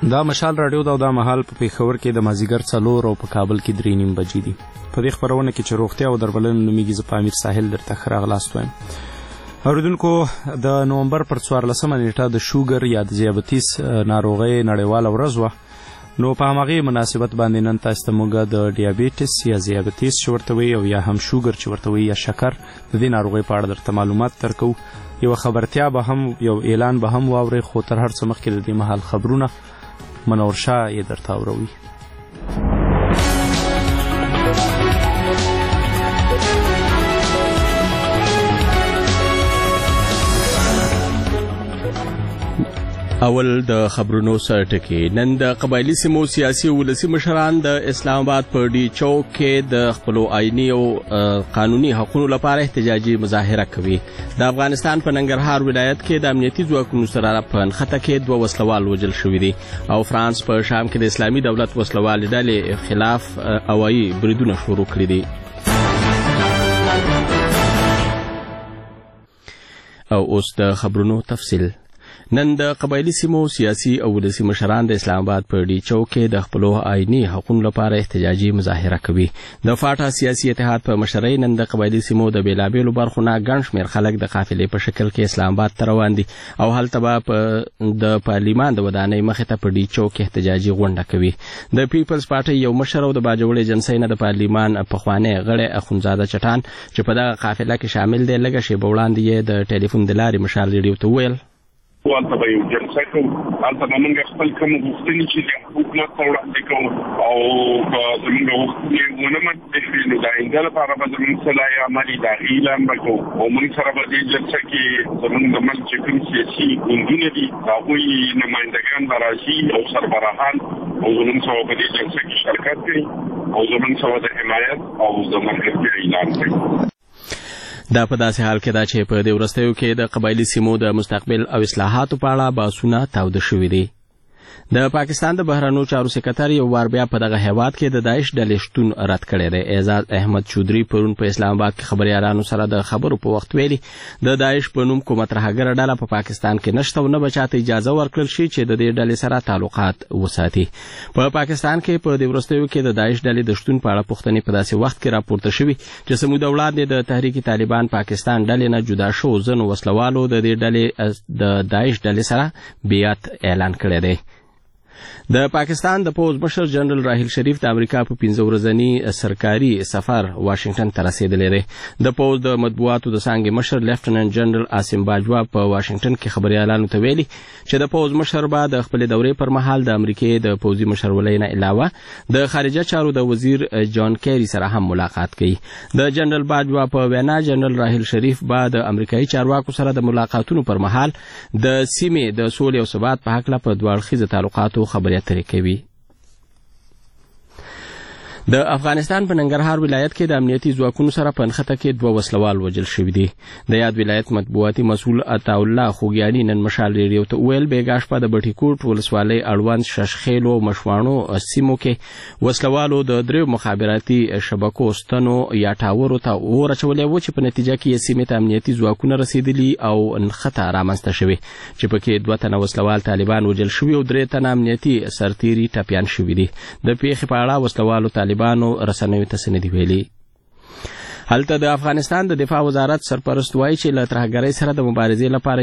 دا مشال رادیو دا مهال په پیښور کې د مازیګر 4 او په کابل کې 3:30 بجې دي. په دې خبرونه کې چې روغتیا او درملنه نومیږي، زه امیر ساحل درته ښه راغلاست وایم. اوریدونکو، د نومبر پر 14 نیټه د شوګر یا د ذیابیطس ناروغۍ نړیواله ورځ وه. نو په همغې مناسبت باندې نن تاسو ته موږ د ډیابیټس یا ذیابیطس چې ورته وایي او یا هم شوګر چې ورته وایي یا شکر د دې ناروغۍ په اړه درته معلومات درکو. یو خبرتیا به هم، یو اعلان به هم واورئ، خو تر هر څه مخکې د دې مهال خبرونه منور شاه یې درته اوروي. اول د خبرونو سره ټکی. نن د قبایلی سیمو سیاسي او ولسي مشران د اسلام آباد په ډي چوک کې د خپل آئینی او قانوني حقوقو لپاره احتجاجي مظاهره کوي. د افغانستان په ننګرهار ولایت کې د امنیتي ځواکونو سره په نښته کې 2 وسلوال وژل شوي دي او فرانس په شام کې د اسلامي دولت وسلوال ډلې خلاف هوایي بریدونه شروع کړي دي. او اوس د خبرونو تفصیل. نن د قبایلی سیمو سیاسي او ولسي مشران د اسلام آباد په ډي چوک کې د خپل آئینی حقوقو لپاره احتجاجي مظاهره کوي. د فاټا سیاسي اتحاد په مشرۍ نن د قبایلی سیمو د بیلابیلو برخو نه ګڼ شمېر خلک د قافلې په شکل کې اسلام آباد ته روان دي او هلته به د پارلیمان د ودانۍ مخې ته په ډي چوک احتجاجي غونډه کوي. د پیپلز پارټۍ یو مشر او د باجوړ ایجنسۍ نه د پارلیمان پخوانی غړی اخونزاده چټان چې په دغه قافله کې شامل دی، لږه شیبه وړاندې یې د ټلیفون د لارې مشال ریډیو ته وویل والته به یو جلسه کوو، هلته به موږ خپل کوم غوښتنې چې د حکومت ته وړاندې کوو او که زموږ غوښتنې ونه منل شي نو د آینده لپاره به زموږ څه لایې عملي د هغې اعلان به کوو او موږ سره به دې جلسه کې زموږ د ملک چې کوم سیاسي ګوندونه دي د هغوی نمایندګان به راشي او سربراهان او زموږ سره په دې جلسه کې شرکت کوي او زموږ سره د حمایت او د ملګرتیا اعلان کوي. دا په داسې حال کې دا چې په دې وروستیو کې د قبایلی سیمو د مستقبل او اصلاحاتو په اړه بحثونه تاوده شوي دي. د پاکستان د بهرنیو چارو سکرټر یو وار بیا په دغه هیواد کې د داعش ډلې شتون رد کړی دی. اعزاز احمد چودري پرون په اسلام آباد کې خبريالانو سره د خبرو په وخت ویلي د داعش په نوم کومه ترهګره ډله په پاکستان کې نشته او نه به چاته اجازه ورکړل شي چې د دې ډلې سره تعلقات وساتي. په پاکستان کې په دې وروستیو کې د داعش ډلې د شتون په اړه پوښتنې په داسې وخت کې راپورته شوي چې سموده وړاندې د تحریک طالبان پاکستان ډلې نه جدا شو ځنو وسلوالو د دې ډلې د داعش ډلې سره بیعت اعلان کړی دی. د پاکستان د پوز مشر جنرال راحیل شریف د امریکا په 15 ورځنی سرکاري سفر واشنگټن ته رسیدلی دی. د پوز د مطبوعاتو د څانګې مشر لیفټننټ جنرال عاصم باجوا په واشنگټن کې خبريالانو ته ویلي چې د پوز مشر به د خپل دورې پر مهال د امریکای د پوزي مشرولۍ نه علاوه د خارجه چارو د وزیر جان کیری سره هم ملاقات کوي. د جنرال باجوا په وینا جنرال راحیل شریف به د امریکایي چارواکو سره د ملاقاتونو پر مهال د سیمې د سولې او ثبات په حق په دوه اړخیزه تعلقاتو خبرې اترې کوي. د افغانستان په ننګرهار ولایت کې د امنیتي ځواکونو سره په نښته کې 2 وسلوال وژل شوي دي. د یاد ولایت مطبوعاتي مسؤل عطاالله خوږیاني نن مشال ریډیو ته وویل بیګا شپه د بټي کوټ ولسوالۍ اړوند ششخیل او مشواڼو سیمو کې وسلوالو د 3 مخابراتي شبکو ستنو یا ټاورو ته اور اچولی و چې په نتیجه کې یې سیمې ته امنیتي ځواکونه رسېدلي او نښته رامنځته شوې چې پکې 2 تنه وسلوال طالبان وژل شوي او 3 تنه امنیتي سرتیري ټپیان شوي دي. د پیښې په اړه وسلوالو طالبانو رسنیو ته سندې ویلي. هلته د افغانستان د دفاع وزارت سرپرست وایي چې له ترهګرۍ سره د مبارزې لپاره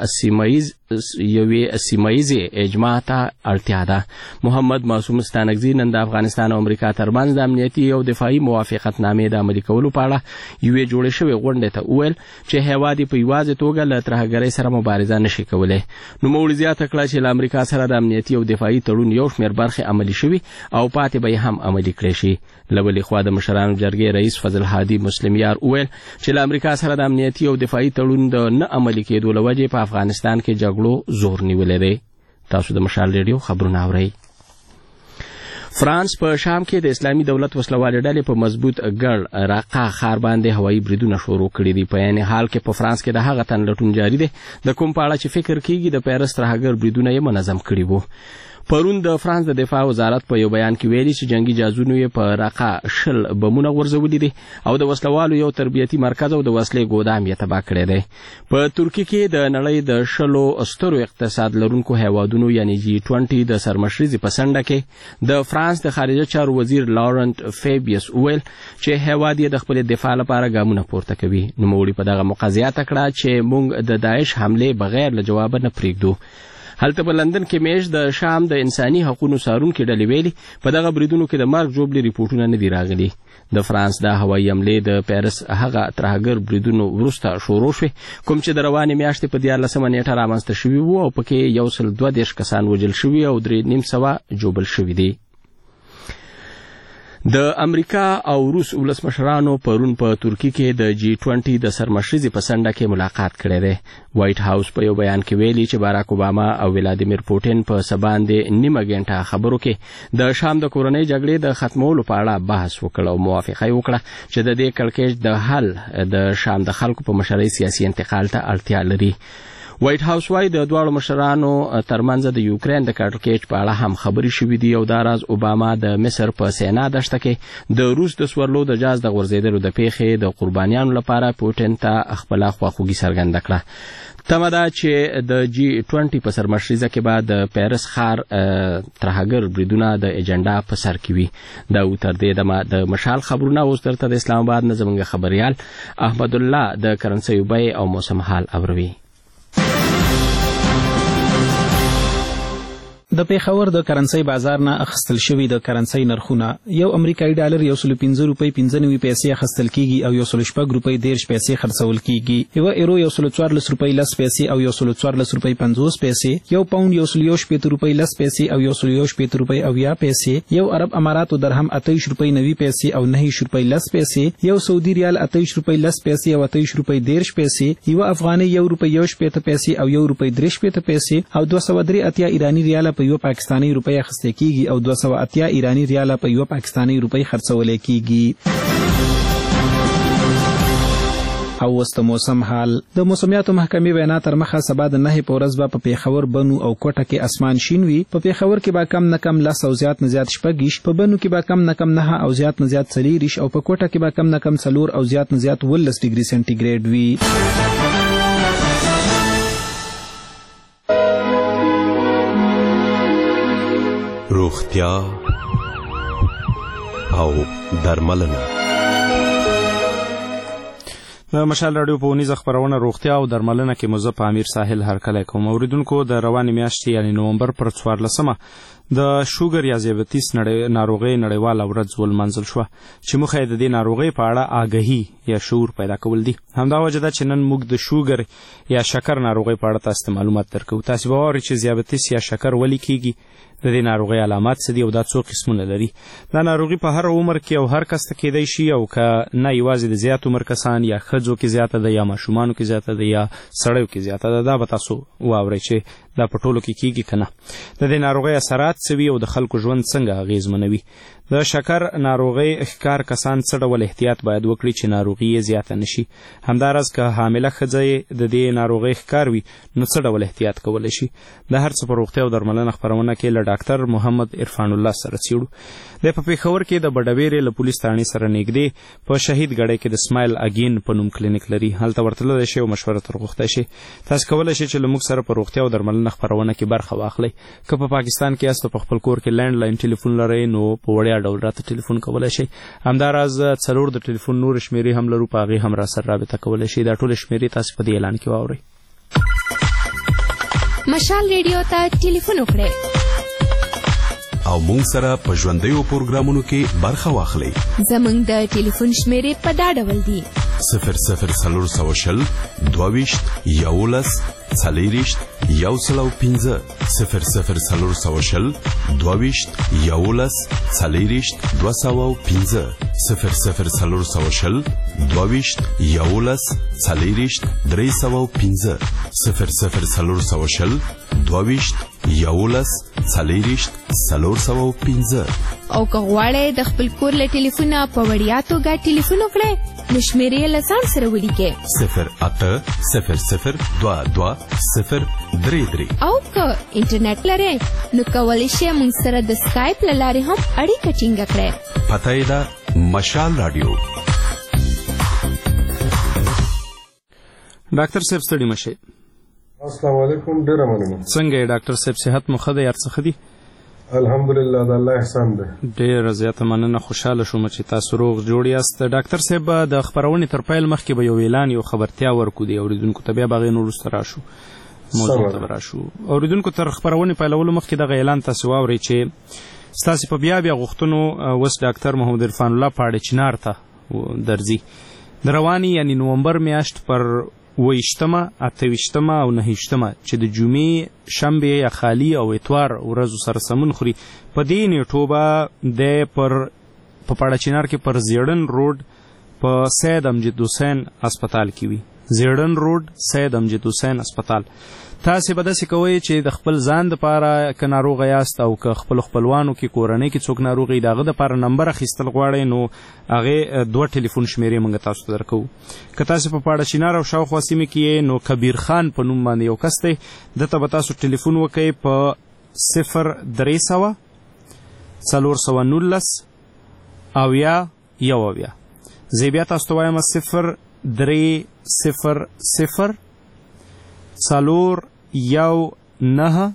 یوې سیمایي اجماع ته اړتیا ده. محمد معصوم ستانکزي نن د افغانستان او امریکا ترمنځ د امنیتي او دفاعي موافقتنامې د عملي کولو په اړه یوې جوړې شوې غونډې ته وویل چې هیواد په یوازې توګه له ترهګرۍ سره مبارزه نشي کولی. نوموړي زیاته کړه چې له امریکا سره د امنیتي او دفاعي تړون یو شمېر برخې عملي شوي او پاتې به یې هم عملي کړی شي. له بلې خوا د مشرانو جرګې رئیس فضل هادي مسلم یار وویل چې له امریکا سره د امنیتي او دفاعي تړون د نه عملي کېدو له وجې په افغانستان کې جګړو زور نیولی دی. تاسو د مشال ریډیو خبرونه اورئ. فرانس په شام کې د اسلامي دولت وسلوالې ډلې په مضبوط ګړ راقه ښار باندې هوایي بریدونه شروع کړي دي. په عین حال کې په فرانس کې د هغه تن لټون جاري دی د کوم په اړه چې فکر کېږي د پیرس ترهګر بریدونه یې منظم کړي وو. پرون د فرانس د دفاع وزارت په یو بیان کې ویلي چې جنگي جهازونو یې په رقه شل بمونه غورځولي دي او د وسلوالو یو تربیتي مرکز او د وسلې ګودام یې تباه کړی دی. په ترکیه کې د نړۍ د 10 سترو اقتصاد لرونکو هیوادونو یعنی G20 د سرمشريزي په څنډه کې د فرانس د خارجه چارو وزیر لارنت فیبیس ویل چې هیواد یې د خپل دفاع لپاره ګامونه پورته کوي. نوموړي په دغه مقاضیات کړه چې موږ د داعش حمله بغیر له جواب نه پریږدو. هلته په لندن کې میش د شام د انساني حقوقو څارونکو ډلې ویلي په دغه بریدونو کې د مرګ جوړې ریپورتونه نه دي راغلي. د فرانس د هوایي حملې د پیرس هغه ترهګر بریدونو وروسته شروع شوې کوم چې د روانې میاشتې په 14 نیټه رامنځته شوي وو او پکې 132 کسان وژل شوي او 3.5 جوبل شوي دي. د امریکا او روس ولسمشرانو پرون په ترکیه کې د G20 د سرمشريزي په څنډه کې ملاقات کړی دی. وایټ هاوس په یو بیان کې ویلي چې باراک اوباما او ولادیمیر پوتین په سباندې نیمه غنټه خبرو کې د شام د کورنۍ جګړې د ختمولو په اړه بحث وکړ او موافقه وکړه چې د دې کړکېچ د حل د شام د خلکو په مشرۍ سیاسي انتقال ته اړتیا لري. وایټ هاوس وايي د دواړو مشرانو ترمنځ د یوکرين د کړکېچ په اړه هم خبرې شوې دي او دا راز اوباما د مصر په سینا دشته کې د روس د سورلو د جاز د غورځېدلو د پیښې د قربانیانو لپاره پوتین ته خپل خواخوږي څرګنده کړه. تمه ده چې د G20 په سرمشريزه کې بعد د پیرس ښار ترهګر بریدونه د ایجنډا په سر کې وي. دا تر دې د مشال خبرونه اوس درته د اسلام آباد نه زموږ خبريال احمد الله د کرنسي بیې او موسم حال اوروي. د پیښور د کرنسي بازار نه اخیستل شوی د کرنسي نرخونه یو امریکایي ډالر 115 روپۍ 95 پیسې اخیستل کیږي او 116 روپۍ 10 پیسې خرڅول کیږي. یو ایرو 114 روپۍ 10 پیسې او 114 روپۍ 50 پیسې. یو پاوند 115 روپۍ 10 پیسې او 115 روپۍ 90 پیسې. یو عرب اماراتو درهم 28 روپۍ 90 پیسې او 9 روپۍ 10 پیسې. یو سعودي ریال 28 روپۍ 10 پیسې او 28 روپۍ 10 پیسې. یو افغاني 1 روپۍ 1 پیسې او 1 روپۍ 3 پیسې او 283 ایرانی ریال په یو پاکستانی روپۍ اخیستل کیږي او 280 ایرانی ریال په یو پاکستانی روپۍ خرڅول کیږي. او وست موسم حال د موسمیاتو محکمې وینا تر مخه سبا د 9 په ورځ په پیښور بنو او کوټه کې اسمان شین وي. په پیښور کې به کم نه کم 10 او زیات نه زیات شپږ، په بنو کې به کم نه کم 9 او زیات نه زیات 4 او په کوټه کې به کم نه کم 4 او زیات نه زیات 12 ډیګري سنټیګریډ وي. روغتیا او درملنه. د مشال رادیو په ونیزه خبرونه روغتیا او درملنه کې مزه امیر ساحل هرکلی کوم. اوریدونکو د روانې میاشتې یعنی نومبر پر 14 د شوګر یا ذیابیطس ناروغي نړیواله ورځ ولمانځل شوه چې موخه د دې ناروغي په اړه آګاهي یا شعور پیدا کول دي. همدا وجه ده چې نن موږ د شوګر یا شکر ناروغي په اړه تاسو ته معلومات درکوو. تاسو به واورئ چې ذیابیطس یا شکر ولې کیږي، د دې ناروغي علامات څه دي او دا څو قسمونه لري. دا ناروغي په هر عمر کې او هر کس ته کېدای شي او که نه یوازې د زیات عمر کسان یا ښځو کې زیاته ده یا ماشومانو کې زیاته ده یا سړیو کې زیاته ده. دا به تاسو واورئ چې دا په ټولو کې کیږي که نه. د دې ناروغۍ اثرات څه وي او د خلکو ژوند څنګه اغېزمنوي. د شکر ناروغۍ ښکار کسان څه ډول احتیاط باید وکړي چې ناروغي یې زیاته نشي. همداراز که حامله ښځه د دې ناروغۍ ښکار وي نو څه ډول احتیاط کولی شي. د هر څه په روغتیا او درملنه خپرونه کې له ډاکټر محمد عرفان الله سره څېړو. د په پیښور کې د بډویرې له پولیس تاڼې سره نږدې په شهید ګړی کې د سمایل اګین په نوم کلینیک لري. هلته ورتللی شئ او مشوره تر غوښتی شئ. تاسو کولی شئ چې له موږ سره په روغتیا او درملنه خپرونه کې برخه واخلئ. که په پاکستان کې یاست او په خپل کور کې لینډ لاین ټلیفون لرئ نو په وړیا ډول راته ټلیفون کولی شئ. همداراز 4 د ټلیفون نور شمیرې هم لرو، په هغې هم را سره رابطه کولی شئ. دا ټولې شمیرې تاسو په دې اعلان کې واورئ. مشال ریډیو ته ټلیفون وکړئ او مونږ سره په ژوندیو پروګرامونو کې برخه واخلئ. زموږ د ټلیفون شمیرې په دا ډول دي: 00420 22 11 40 105 00420 22 11 40 205 00420 22 11 40 305 00420 22 11 40 305. او که غواړئ د خپل کور له ټلیفونه په وړیا توګه ټلیفون وکړئ نشمیرې لسان سره ولیکئ 08000220033 او که انټرنیټ لرئ نو کولی شئ موږ سره د سکایپ له لارې هم اړیکه ټینګه کړئ. پته یې ده مشال رادیو. ډاکټر صاحب ستړي مشئ. السلام علیکم. ډیره مننه. څنګه یې ډاکټر صاحب؟ صحت مو ښه دی؟ هر څه ښه دي؟ الحمدلله د الله احسان دی. ډیره زیاته مننه. خوشحاله شوم چې تاسو روغ جوړ یاست. ډاکټر صاحب د خبرونې تر پیل مخکې به یو اعلان یو خبرتیا ورکو دی اوریدونکو ته، بیا به هغې نه وروسته راشو موضوع ته به راشو. اوریدونکو تر خبرونې پیلولو مخکې دغه اعلان تاسې واورئ چې ستاسې په بیا غوښتنو اوس ډاکټر محمد عرفان الله پاړې چنار ته درځي. د رواني یعنی نومبر میاشت پر 28مه، 28مه او 29مه چې د جمعې، شنبې یا خالی او اتوار ورځو سره سمون خوري، په دې نیټو به د په پاړه چنار کې پر زیړن روډ په سید امجد حسین هسپتال کې وي. زیړن روډ سید امجد حسین هسپتال. تاسې به داسې کوئ چې د خپل ځان دپاره که ناروغه یاست او که خپلو خپلوانو کې کورنۍ کې څوک ناروغ وي د هغه دپاره نمبر اخیستل غواړئ نو هغې 2 ټلیفون شمیرې موږ تاسو ته درکوو. که تاسې په پاړه چنار او شاوخوا سیمې کې یې نو کبیر خان په نوم باندې یو کس دی، دته به تاسو ټلیفون وکئ په 0300 419 اویا یو اویا. زه بیا تاسو ته وایم 0300 419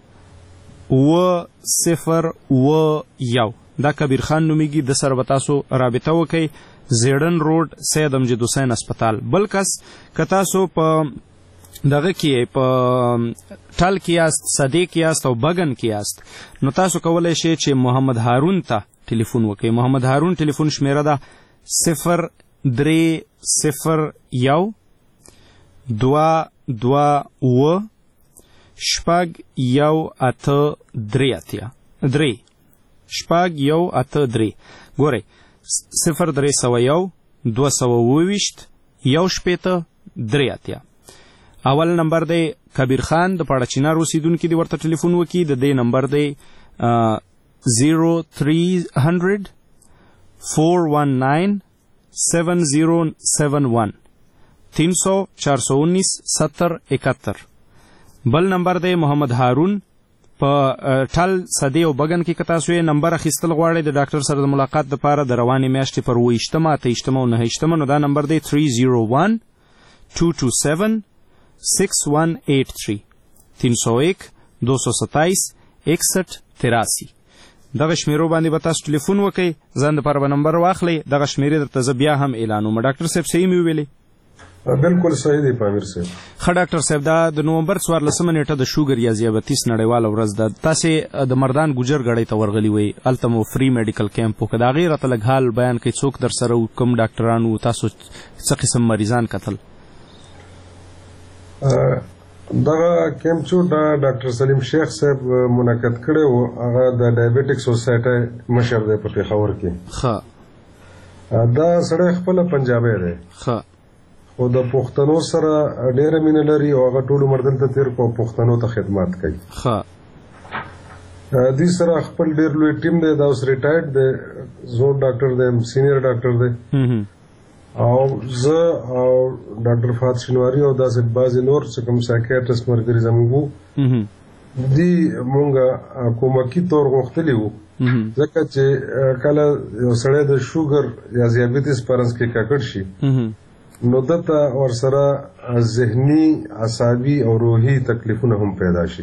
001. دا کبیر خان نومیږي، د سره به تاسو رابطه وکئ. زیړن روډ سید امجد حسین هسپتال. بل کس که تاسو په دغه کې په ټل کې یاست، صدې کې یاست او بګن کې یاست نو تاسو کولی شئ چې محمد هارون ته ټلیفون وکئ. محمد هارون ټلیفون شمیره ده 0301 222 شپږ یو اته درې اتیا درې شپږ یو اته درې. ګورئ 0301 222 یو شپېته درې اتیا. اول نمبر دی کبیر خان د پاړه چنار اوسیدونکي دی، ورته ټلیفون وکړي. د دې نمبر دی 0300 419 7071 300 419 7071. بل نمبر دی محمد هارون په ټل صدې او بګن کې که تاسو یې نمبر اخیستل غواړئ د ډاکټر سره د ملاقات دپاره د روانې میاشتې پر 28مه، 28مه او 29مه نو دا نمبر دی 301 227 6183 301 227 6183. دغه شمیرو باندې به تاسو ټلیفون وکئ، ځان دپاره به نمبر واخلئ. دغه شمیرې درته زه بیا هم اعلانوم. ډاکټر صاحب صحیح مې وویلې؟ بالکل صحیح دی پامیر صاحب. ښه ډاکټر صاحب، دا د نومبر 14مه نیټه د شوګر یا ذیابطیس نړیواله ورځ ده. تاسې د مردان ګوجر ګړۍ ته ورغلي وئ، هلته مو فری میډیکل کیمپ وکړه. د هغې راته لږ حال بیان کړئ، څوک در سره و، کوم ډاکټران و، تاسو څه قسم مریضان کتل؟ دغه کیمپ چې ډاکټر سلیم شیخ صاحب منعقد کړی و، هغه د ډایبیټک سوسایټۍ مشر دی په پېښور کې. ښه. دا سړی خپله پنجابی دی، ښه، خو د پښتنو سره ډېره مینه لري او هغه ټول عمر دلته تېر کړو او پښتنو ته خدمات کوي. ښه. دې سره خپل ډېر لوی ټیم دی. دا اوس ریټایرډ دی، زوړ ډاکټر دی، سینیر ډاکټر دی. او زه او ډاکټر فات شینواري او داسې بعضې نور چې کوم سایکیاټرسټ ملګري زموږ وو، دې مونږ کومکي طور غوښتلي وو، ځکه چې کله یو سړی د شوګر یا ذیابیطس پرنس کې ککړ شي نو دته ورسره ذهني، عصابي او روحي تکلیفونه هم پیدا شي.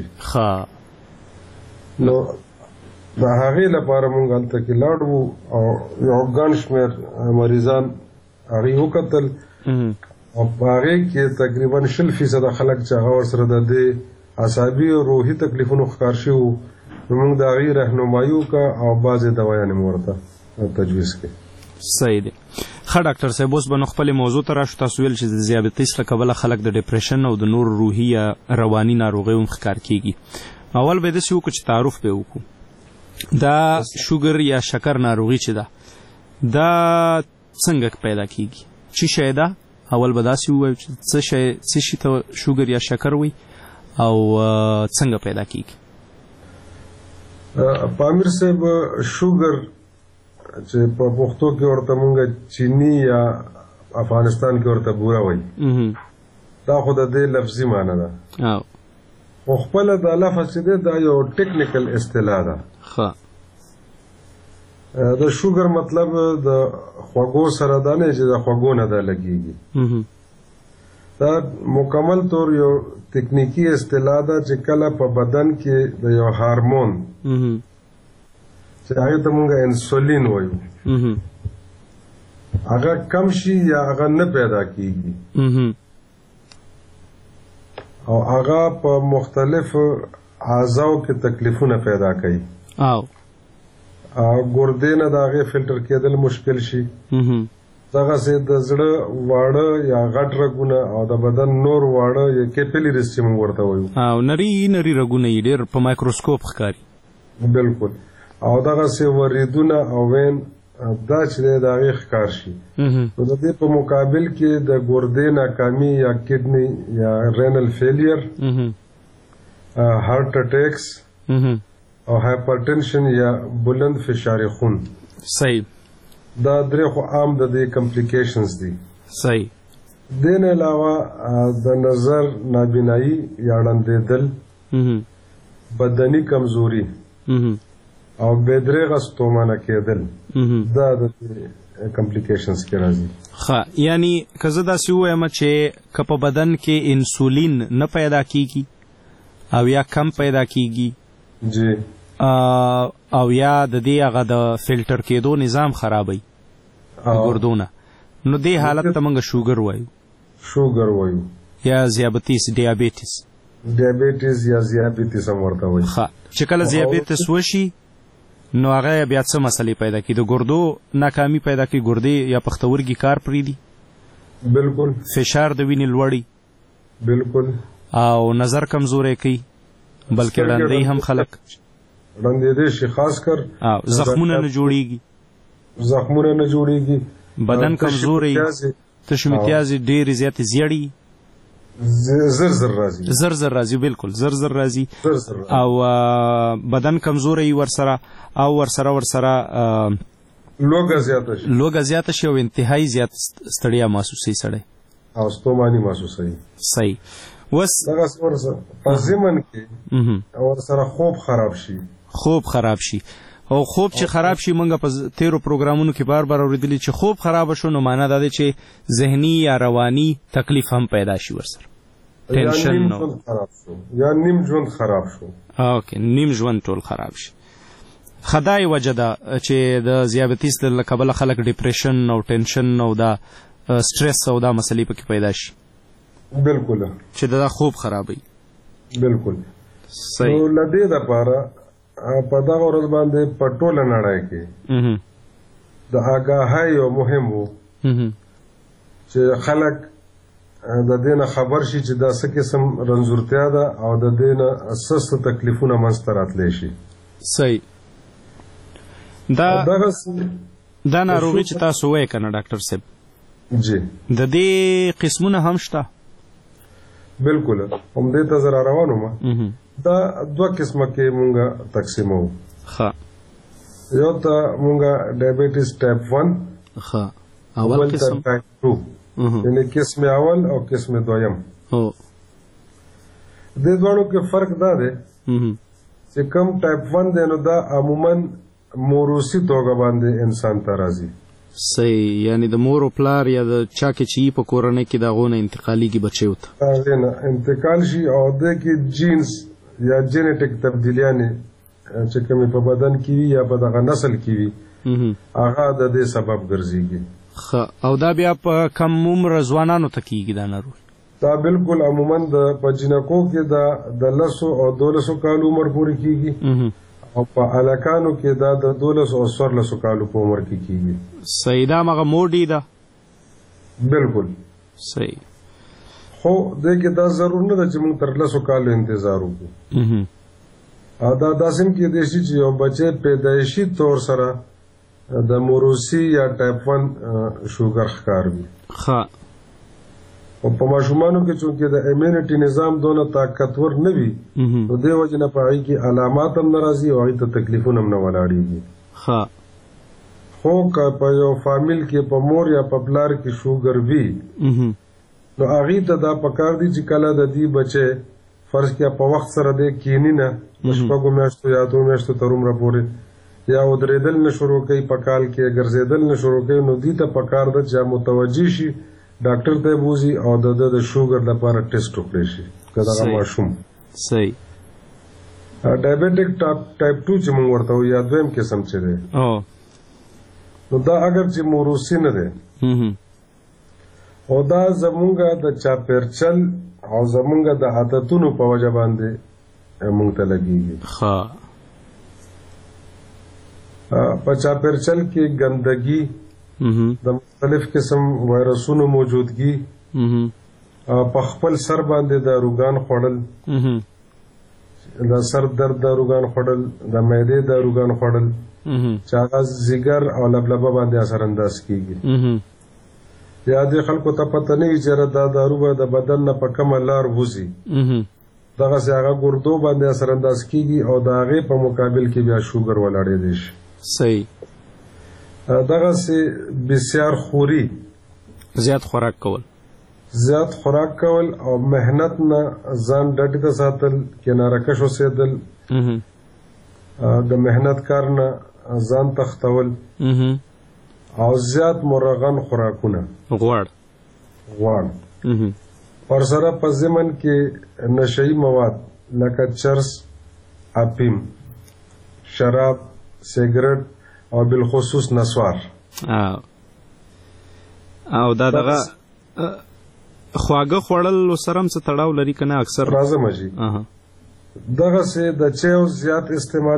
نو د هغې لپاره مونږ هلته کې لاړ وو او یو ګڼ شمېر مریضان هغې وکتل او په هغې کې تقریبا 20% خلک چې هغه ورسره د دې عصابي او روحي تکلیفونو ښکار شوي وو نو مونږ د هغې رهنمایي وکړه او بعضې دوایانې مو ورته تجویز کړې. صحیح دی. ښه ډاکټر صاحب، اوس به نو خپلې موضوع ته راشو. تاسو ویل چې د ذیابیطس له کبله خلک د ډپریشن او د نور روحي یا رواني ناروغیو هم ښکار کېږي. اول به یې داسې وکړو چې تعارف به یې وکړو. دا شوګر یا شکر ناروغي چې ده دا څنګه پیدا کېږي؟ څه شی ده؟ اول به داسې ووایو چې څه شي ته شوګر یا شکر وایي او څنګه پیدا کېږي؟ پامیر صاحب، شوګر چې په پښتو کې ورته مونږ چینی یا افغانستان کې ورته بوره وایي. دا خو د دې لفظي معنی ده. خو خپله دا لفظ چې دی دا یو ټیکنیکل اصطلاح ده. د شوګر مطلب د خوږو سره دا نه چې د خوږو نه دا لګېږي. دا مکمل طور یو تکنیکی اصطلاح ده چې کله په بدن کې د یو هارمون چې هغه ته مونږ انسولین وایو هغه کم شي یا هغه نه پیدا کیږي او هغه په مختلف اعضاو کې تکلیفونه پیدا کوي. ګردې نه د هغې فلټر کېدل مشکل شي. دغسې د زړه واړه یا غټ رګونه او د بدن نور واړه یا کیپیلریز چې موږ ورته وایو او نري رګونه یې ډېر په مایکروسکوپ ښکاري. بالکل. او دغسې وریدونه او وین دا چې دی د هغې ښکار شي. نو د دې په مقابل کې د ګردې ناکامي یا کډني یا رینل فیلیر هارت اټیکس او هایپرټنشن یا بلند فشار خون. صحیح. دا درې خو عام د دې کمپلیکیشنز دي. صحیح. دې نه علاوه د نظر نابینایي یا ړندېدل، بدني کمزوري او بېدرېغه ستومانه کېدل دا د دې کمپلیکیشنز کې راځي. ښه، یعنی که زه داسې ووایم چې که په بدن کې انسولین نه پیدا کیږي او یا کم پیدا کیږي جی او یا د دې هغه د فلټر کېدو نظام خرابوي ګردونه، نو دې حالت ته موږ شوګر وایو. شوګر وایو یا ذیابیطس ډیابیټیز یا ذیابیطس هم ورته وایي. ښه، چې کله ذیابیطس وشي نو هغه بیا څه مسلې پیدا کوي؟ د ګردو ناکامي پیدا کوي، ګردې یا پښتورګي کار پرېږدي. بالکل. فشار د وینې لوړي. بالکل. او نظر کمزوری کوي، بلکې ړندې هم خلک ړندېدې شي، خاص کر زخمونه نه جوړېږي، بدن کمزوری، تشمیتیازې ډېرې زیاتې زیړي، زر راځي. بالکل زر راځي او بدن کمزوری ورسره او ورسره لوږه زیاته شي او انتهایی زیات ستړیا محسوسوي سړی او ستوماني محسوسوي. صحیح. وس دغسې ورسره په ضمن کې ورسره خوب خراب شي او خوب چې خراب شي، موږ په تیرو پروګرامونو کې بار بار اورېدلي چې خوب خراب شو نو معنا دا دی چې ذهني یا رواني تکلیف هم پیدا شي ورسره، ټینشن یا نیم ژوند خراب شو. اوکې، نیم ژوند ټول خراب شي. خدای وجه ده چې د ذیابیطس له کبله خلک ډیپریشن او ټینشن او دا سټرس او دا مسلې پکې پیدا شي. بالکل. چې دا خوب خرابوي. بالکل. صحیح. نو له دې دپاره په دغه ورځ باندې په ټوله نړۍ کې د آګاهۍ یو مهم و چې خلک د دې نه خبر شي چې دا څه قسم رنځورتیا ده او د دې نه څه تکلیفونه منځته راتلی شي. صحیح. دا ناروغي چې تاسو وایئ که نه ډاکټر صاحب، جی، د دې قسمونه هم شته؟ بالکل. همدې ته زه را روان وم. دا دوه قسمه کې مونږ تقسیمو. ښه. یو ته مونږ ډایبیټیس ټایپ 1، ښه، اول قسم، ټایپ 2 یعنی قسم اول او قسم دویم. دې دواړو کې فرق دا دی چې کوم ټایپ 1 دی نو دا عموما موروثي توګه باندې انسان ته راځي. صحیح. یعنی د مور او پلار یا د چا کې چې په کورنۍ کې د هغو نه انتقالیږي بچیو ته، هغې نه انتقال شي او دې کې جینز یا جینیټک تبدیلیانې چې کومې په بدن کې وي یا په دغه نسل کې وي هغه د دې سبب ګرځېږي. ښه. او دا بیا په کم عمره ځوانانو ته کېږي دا ناروغي؟ دا بالکل عموما په جنکو کې د 10 او 12 کالو عمر پورې کېږي او په هلکانو کې دا د 12 او 14 کالو په عمر کې کېږي. صحیح. دا هغه موډي ده؟ بالکل. صحیح. خو دې کې دا ضرور نه ده چې موږ تر 10 کالو انتظار وکړو. دا داسې هم کېدای شي چې یو بچی پیدایشي طور سره د موروثي یا ټایپ 1 شوګر ښکار وي. ښه. او په ماشومانو کې چونکې د امیونټي نظام دونه طاقتور نه وي نو دې وجې نه په هغې کې علامات هم نه راځي او هغې ته تکلیفونه هم نه ولاړېږي. ښه. خو که په یو فامیل کې په مور یا په پلار کې شوګر وي نو هغې ته دا پکار دي چې کله د دې بچی فرض کړه په وخت سره دی کینی نه د شپږو میاشتو یا 2 میاشتو تر عمره پورې یا ودرېدل نه شروع کوي په کال کې ګرځېدل نه شروع کوي نو دې ته پکار ده چې متوجه شي ډاکټر ته بوزي او د شوګر لپاره ټیسټ وکړي شي که دغه ماشوم صحیح ډایبیټک ټایپ 2 چې موږ ورته وایو یا دویم قسم چې دی نو دا اگر چې موروثي نه دی او دا زمونږ د چاپېرچل او زمونږ د عادتونو په وجه باندې موږ ته لګېږي په چاپېرچل کې ګندګي د مختلف قسم وایرسونو موجودګي په خپل سر باندې داروګان خوړل د سر درد داروګان خوړل د معدې داروګان خوړل چې هغه ځیګر او لبلبه باندې اثر انداز کیږي یا د خلکو ته پته نه وي چې دا دارو به د بدن نه په کومه لار وځي دغسې هغه ګردو باندې اثر انداز کیږي او د هغې په مقابل کې بیا شوګر ولاړېدی شي صحیح دغسې بسیار خوري زیات خوراک کول او محنت نه ځان ډډې ته ساتل کناره کش اوسېدل د محنت کار نه ځان تختول او زیات مرغن خوراکونه غوړ ورسره په ضمن کې نشهیي مواد لکه چرس اپیم شراب سیګرټ او بالخصوص نسوار او دا دغه خواږه خوړل سره هم څه تړاو لري که نه اکثر راځم جي دغسې د چایو زیات استعمال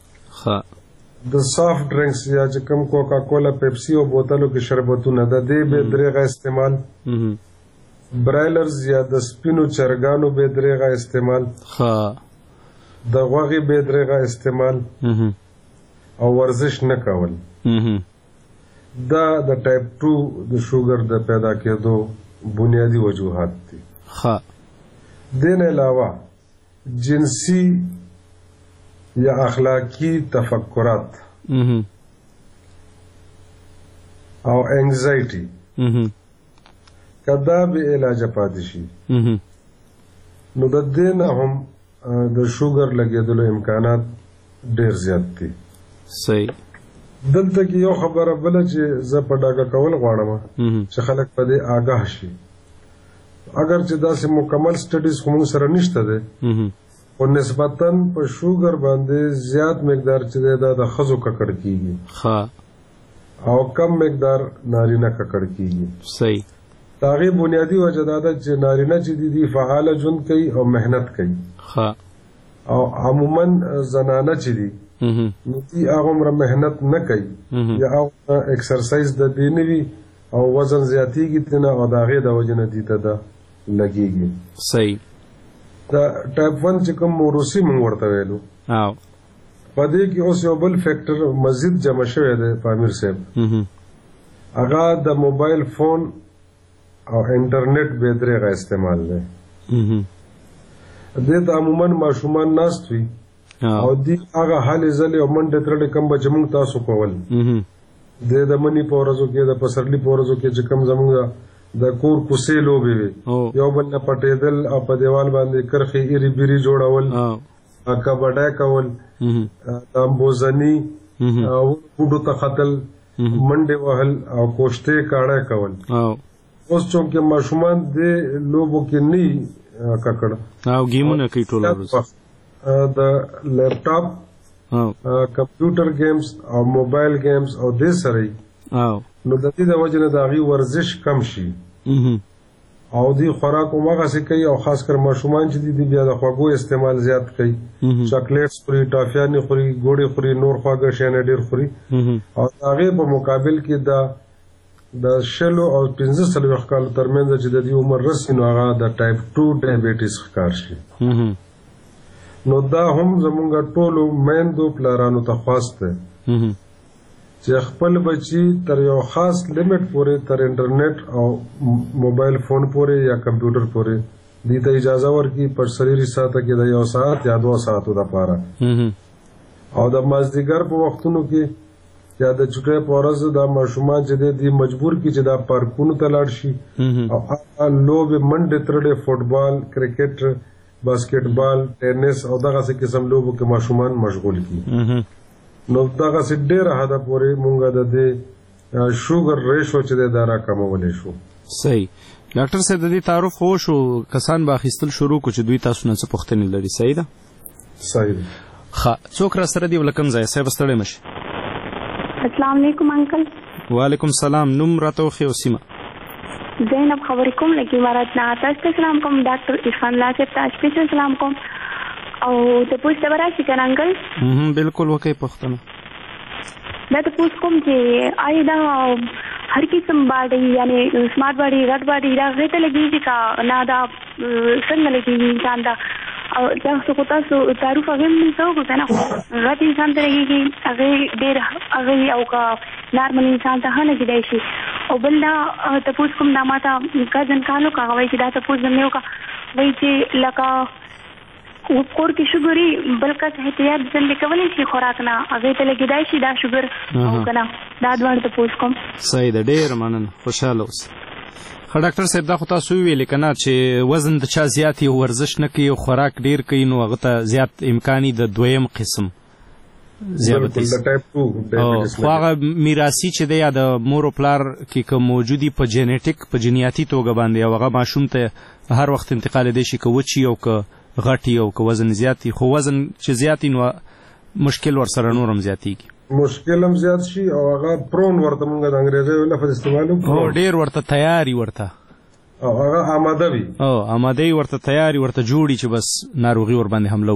د سافټ ډرنکس یا چې کوم کوکا کولا پیپسي او بوتلو کې شربتونه د دې بې درېغه استعمال برایلرز یا د سپینو چرګانو بې درېغه استعمال د غوښې بې درېغه استعمال او ورزش نه کول دا د ټایپ 2 د شوګر د پیدا کېدو بنیادی وجوهات دي دین علاوه جنسی یا اخلاقی تفکرات او انگزائٹی کدا به علاج پاتې شي نو د دې نه هم د شوګر لګېدلو امکانات ډېر زیات دي صحیح دلته کې یو خبره بله چې زه په ډاګه کول غواړم چې خلک په دې آګاه شي اگر چې داسې مکمل سټډیز خو موږ سره نشته دی خو نسبتاً په شوګر باندې زیات مقدار چې دی دا د ښځو ککړ کېږي او کم مقدار نارینه ککړ کېږي صحیح د هغې بنیادي وجه دا ده چې نارینه چې دي فعاله ژوند کوي او محنت کوي او عموما زنانه چې دي نو دي هغه عمره محنت نه کوي یا هغه اکسرسایز د دې نه وي او وزن زیاتېږي ترېنه او د هغې د وجې نه دي ته ده لګېږي صحیح دا ټایپ 1 چې کوم موروثي موږ ورته ویلو په دې کې اوس یو بل فیکټر مزید جمع شوی دی پامیر صاحب هغه د موبایل فون او انټرنیټ بې درېغه استعمال دی دې ته عموما ماشومان ناست وي او دی هغه حالې ځلې او منډې ترړې کوم به چې موږ تاسو کول دې د مني په ورځو کې د پسرلي په ورځو کې چې کوم زموږ د کور کوڅې لوبې وي یو بل نه پټېدل او په دیوال باندې کرښې ایرې بیرې جوړول کبډی کول امبوزني بوډو ته ختل منډې وهل او کوشتې کاڼی کول اوس چونکې ماشومان دې لوبو کې نه ککړ او ګیمونه کوي ټول ورځ د لیپټاپ کمپیوټر گیمز او موبایل گیمز او دې سره نو د دې د وجې نه د هغې ورزش کم شي او دې خوراک هماغسې کوي او خاص کر ماشومان چې دي بیا د خوږو استعمال زیات کوي چاکلیټس خوري ټافیانې خوري ګوړې خوري نور خواږه شیانې ډېر خوري او د هغې په مقابل کې د 15 او 15 کالو ترمنځ چې د دې عمر رسي نو هغه د ټایپ 2 ډایبیټیس ښکار شي نو دا هم زمونږ ټولو میندو پلارانو ته خواست دی چې خپل بچي تر یو خاص لیمټ پورې تر انټرنیټ او موبایل فون پورې یا کمپیوټر پورې دې ته اجازه ورکړي په سریري ساعته کې د 1 ساعت یا 2 ساعتو لپاره او د مازدیګر په وختونو کې یا د چټه پورز دا ماشومان چې دی مجبور کی چې دا پارکونو ته لاړ شي او لوب منډه ترډه فوټبال کرکټ باسکټبال ټینس او دغه څه قسم لوبو کې ماشومان مشغول کی نو دغه څه ډېر حدا پورې مونږه د دې شوګر ریشو چې دا راکمولې شو. صحیح ډاکټر صاحب د دې تعارف خو شو کسان به اخیستل شروع کو چې دوی تاسو نه څه پوښتنې لري. صحیح ده صحیح ښه څوک را سره دی ولکم ځای صاحب ستړی مشه. السلام علیکم انکل. وعلیکم السلام. نوم راته وخی او سیمه. زینب خبرې کوم لکه مراد نه تاسو ته سلام کوم ډاکټر عرفان الله صاحب ته سپیشل سلام کوم او ته پوښتنه وراشي کنه انکل. بالکل وکي پښتنه دا ته پوښت کوم چې آیا دا هر قسم باډي یعنی سمارټ باډي غټ باډي دا غته لګیږي کا نه دا څنګه لګیږي انسان دا او دا څه تاسو تعریف هغه من څه وکړه نه غټ انسان ته لګیږي هغه ډېر هغه او کا نارمل انسان ته نه کېدای شي او بل دا ته پوښت کوم دا ماته کزن کالو کا وایي چې دا ته پوښت نه وکړه وایي چې لکه کور کې شوګري بلکې احتیاط ځل کولای شي خوراک نه هغه ته لګیدای شي دا شوګر او کنه دا دوه ته پوښت کوم. صحیح ده ډېر مننه خوشاله اوس. ډاکټر صاحب دا خو تاسو ویل کنه چې وزن د چا زیات یو ورزش نه کوي او خوراک ډیر کوي نو هغه ته زیات امکاني د دویم قسم دیابیطس د ټایپ 2 خو هغه میراثي چې دی یا د مور او پلار کې کوم موجودي په جینیټیک په جنیاتي توګه باندې او هغه ماشوم ته هر وخت انتقال دی شي کوچی او غټي او وزن زیاتی خو وزن چې زیاتی نو مشکل ور سره نورم زیاتیږي مشکل هم زیات شي او هغه پرون ورته موږ د انګریزي لفظ استعمالو او ډیر ورته تیاری ورته او هغه آماده وي او آماده ورته تیاری ورته جوړي چې بس ناروغي ور باندې حمله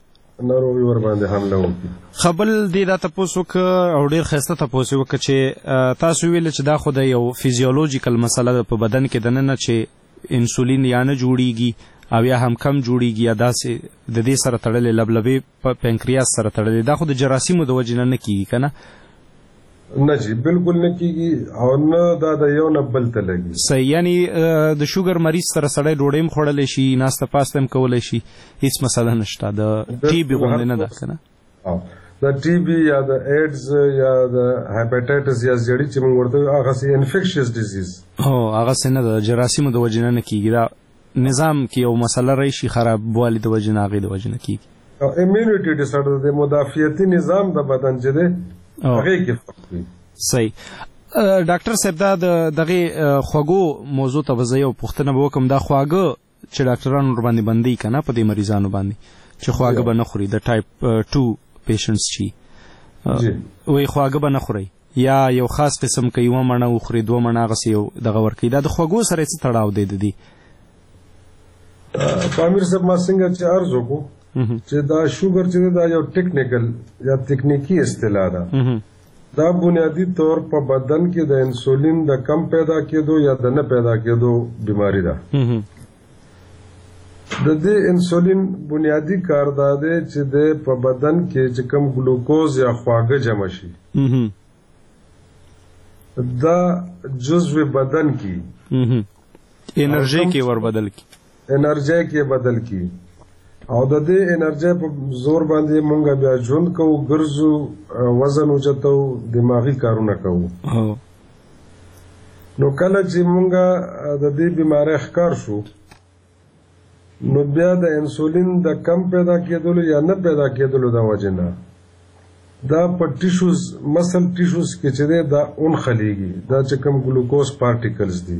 وکړي خپل دې دا تاسو او ډیر خسته تاسو وک چې تاسو ویل چې دا خو د یو فزیولوژیکل مسله په بدن کې دنه چې انسولین یا نه جوړیږي او یا هم کم جوړیږي یا داسې د دې سره تړلې لبلبې په پنکریاس سره تړلې دا خو د جراثیمو د وجې نه کیږي کنه نه جی بالکل نه کیږي او نه دا د یو نه بل ته لګي صحیح یعنی د شوګر مریض سره سړی ډوډۍ هم خوړلی شي ناسته پاسته هم کولی شي هیڅ مسله نشته د ټي بي غوندې نه ده کنه د ټي بي یا د ایډز یا د هیپاټایټس یا زیړی چې موږ ورته هغه سي انفیکشس ډیزیز هغه څه نه د جراثیمو د وجې نه کیږي دا نظام کې یو مسله راشي خرابوالی د وجې نه هغې د وجې نه کیږي او امیونټي ډس آرډر د مدافعتي نظام د بدن چې دی هغې کې فرق وي. صحیح ډاکټر صاحب دا دغې خوږو موضوع ته به زه یو پوښتنه به وکړم دا خواږه چې ډاکټران ور باندې بندوي که نه په دې مریضانو باندې چې خواږه به نه خوري د ټایپ 2 پیشنټس چې وایي خواږه به نه خورئ یا یو خاص قسم که یوه مڼه وخوري دوه مڼه هغسې یو دغه ورکوي دا د خوږو سره څه تړاو دی د دې پامیر صاحب ما څنګه چې عرض وکړو چې دا شوګر چې دا یو ټیکنیکل یا تکنیکی اصطلاح ده دا بنیادی طور په بدن کې د انسولین د کم پیدا کېدو یا د نه پیدا کېدو بیماری ده. د دې انسولین بنیادی کار دا دی چې د په بدن کې چې کم ګلوکوز یا خواږه جمع شي دا جزو بدن کې انرژي کې ور بدل کی انرژي کې بدل کی او د دې انرژي په زور باندې مونږ بیا ژوند کوو ګرځو وزن اوچتو دماغي کارونه کوو نو کله چې مونږ د دې بیماری ښکار شو نو بیا د انسولین د کم پیدا کېدلو یا نه پیدا کېدلو د وجې نه دا په ټیشوز مسل ټیشوز کې چې دا اون خلیږي دا چې کم ګلوکوز پارټیکلز دي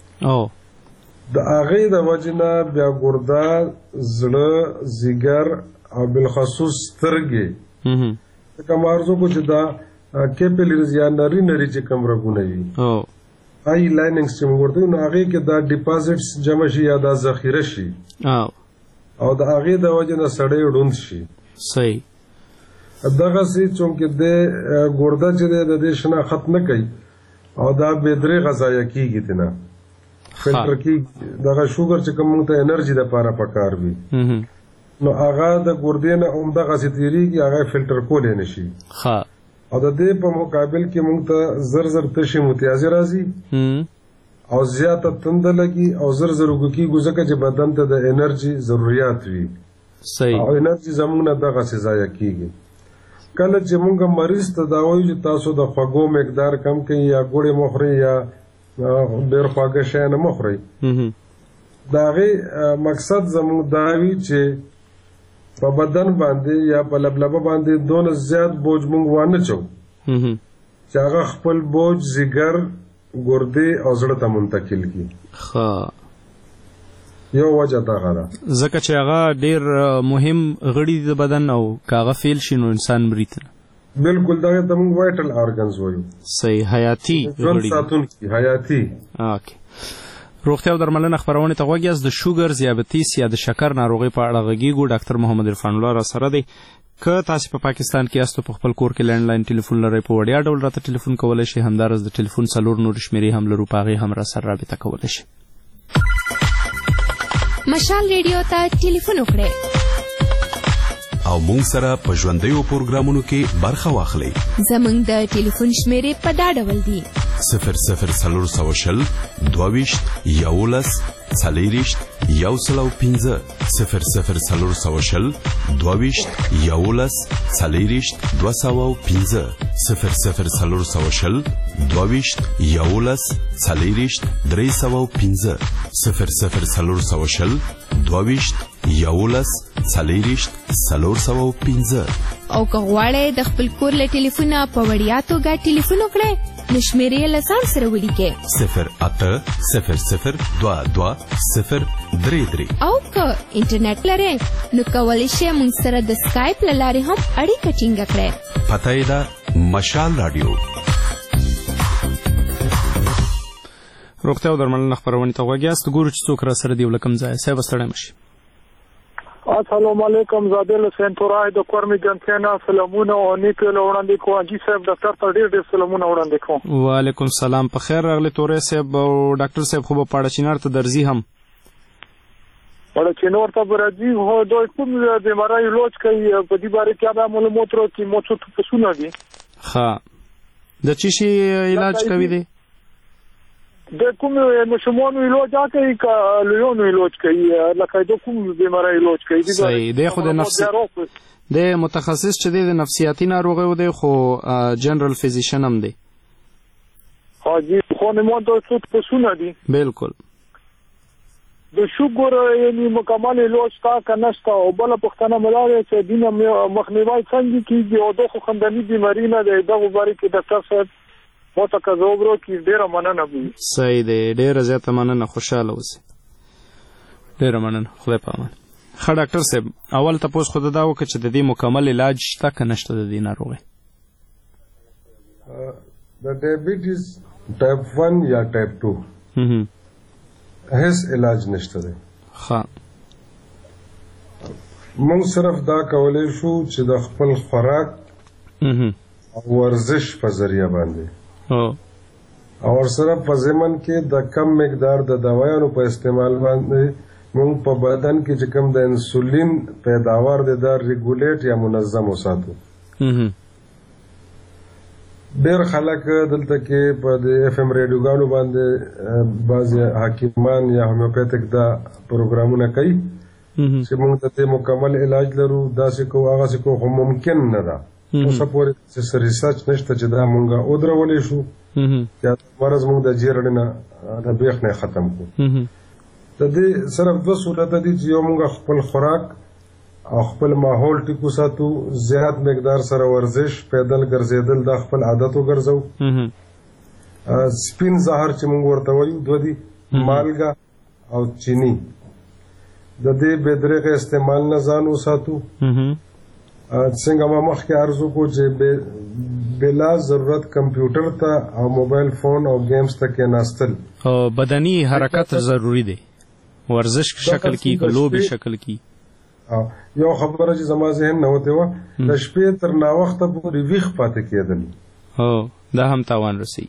د هغې د وجې نه بیا ګرده زړه ځیګر او بالخصوص سترګې لکه ما عرض وکړو چې دا کیپیلریز یا نري نري چې کوم رګونه وي آی لایننګس چې موږ ورته نو هغې کې دا ډیپازټس جمع شي یا دا ذخیره شي او د هغې د وجې نه سړی ړوند شي. صحیح دغسې چونکې د ګرده چې دی د دې شناخت نه کوي او دا بېدرې غذایه کېږي تېنه فلټر کې دغه شوګر چې کوم موږ ته انرژي دپاره پکار وي نو هغه د ګردې نه همدغسې تېرېږي هغه فلټر کولی نه شي او د دې په مقابل کې موږ ته زر زر تشې متیازې راځي او زیاته تنده لګي او زر زر اوږه کېږو ځکه چې بدن ته د انرژي ضروریات وي او انرژي زموږ نه دغسې ضایع کېږي کله چې موږ مریض ته دا وایو چې تاسو د خوږو مقدار کم کړئ یا ګوړې مه خورئ یا ډېر خواږه شیان مه خورئ، د هغې مقصد زموږ دا وي چې په بدن باندې یا په لبلبه باندې دونه زیات بوج موږ وانه چو چې هغه خپل بوج ځیګر، ګردې او زړه ته منتقل کړي. یو وجه دا غره ځکه چې هغه ډېر مهم غړي د بدن او که هغه فیل شي نو انسان مري ته بالکل دغه ته موږ وایټل ارګنز وایو. صحیح، حیاتي ژوند ساتونکي، حیاتي. اوکې، روغتیا او درملنه خپرونې ته غوږ یاست. د شوګر، ذیابطیس یا د شکر ناروغۍ په اړه غږیږو. ډاکټر محمد عرفان الله را سره دی. که تاسو په پاکستان کې یاستو په خپل کور کې لینډلاین ټلیفون لرئ په وړیا ډول راته ټلیفون کولی شئ. همداراز د ټلیفون 4 نور شمیرې هم لرو، په هغې هم را سره رابطه کولی شئ. مشال ریډیو ته ټلیفون وکړئ او مونږ سره په ژوندیو پروګرامونو کې برخه واخلئ. زموږ د ټلیفون شمیرې په دا ډول دي: 00 22 11 40 105 00 22 11 40 205 00 22 11 40 305 00 22 11 40 305. او که غواړئ د خپل کور له ټلیفونه په وړیا توګه ټلیفون وکړئ نو شمیرې له ځان سره ولیکئ 080022 او که انټرنیټ لرئ نو کولی شئ موږ سره د سکایپ له لارې هم اړیکه ټینګه کړئ. پته یې ده مشال راډیو. روغتیا او درملنه خپرونې ته غوږ یاست. ګورو چې څوک را سره دی ولکم ځای صاحب ستړی مشي. السلام علیکم، زادل حسین تورای د کورمی جنتینا سلامونه او نیک له وړاندې کوم. اجي صاحب ډاکټر ته ډېر سلامونه وړاندې کوم. وعلیکم السلام، په خیر راغلی تورای صاحب. او ډاکټر صاحب خو په پاړه چینار ته درځي هم پاړه چینار ته راځي هو دوی کوم بیماری علاج کوي په دې باره کې دا معلومات راکړي مو څه پسونه دي. ها د چی شي علاج کوي دي؟ د کوم مشمونو علاج کوي که لویونو علاج کوي لکه د کوم بیماری علاج کوي؟ صحیح دی. خو د متخصص چې دی د نفسیاتي ناروغیو دی خو جنرال فیزیشن هم دی. حاجی خو نه مو د څه پسونه دي. بالکل د شوګر یعنی مکمل علاج تا کنهستا او بل پښتنه ملاره چې دینه مخنیوي څنګه کیږي او د خندنی بیماری نه دی دغه باره کې ډاکټر صاحب مو ته کزوبرو کې ډیره مننه وي. صحیح دی، ډیره زیاته مننه، خوشاله اوسئ. ډیره مننه، خدای په امان. ښه ډاکټر صاحب، اول تاسو خو دا وکړه چې د دې مکمل علاج شته که نشته د دې ناروغۍ؟ د ډایبټیز ټایپ 1 یا ټایپ 2 هیڅ علاج نشته دی. ښه، موږ صرف دا کولی شو چې د خپل خوراک او ورزش په ذریعہ باندې او سره په ضمن کې د کم مقدار د دوايانو په استعمال باندې موږ په بدن کې چې کم د انسولین پیداوار د ریګولیټ یا منظم وساتو. ډېر خلک دلته کې په د اف ام ریډیوګانو باندې بعض حکیمان یا هومیوپیتک دا پروګرامونه کوي چې موږ ته مکمل علاج لرو، داسې کو هغه څه کو هم ممکن نه ده. اوس پورې چې ریسرچ نشته چې دا مونږه ودرولې شو یا مرز مونږ د جیرړ نه د بیخ نه ختم کو. د دې صرف دوه صورت دي چې یو مونږ خپل خوراک او خپل ماحول ټیکو ساتو، زیات مقدار سره ورزش، پیدل ګرځیدل د خپل عادت وګرځو. سپین زهر چې مونږ ورته وایو دوه دي، مالګه او چینی. د دې بدرغه استعمال نه ځان وساتو. څنګه ما مخکې عرض وکړو چې بلا ضرورت کمپیوټر ته او موبایل فون او گیمز ته کېناستل او بدني حرکت ضروری دی، ورزش شکل کی لوبي شکل کی. یو خبره چې زما ذهن نه وته و د شپې تر نا وخت پورې ویښ پاتې کېدل دا هم تاوان رسي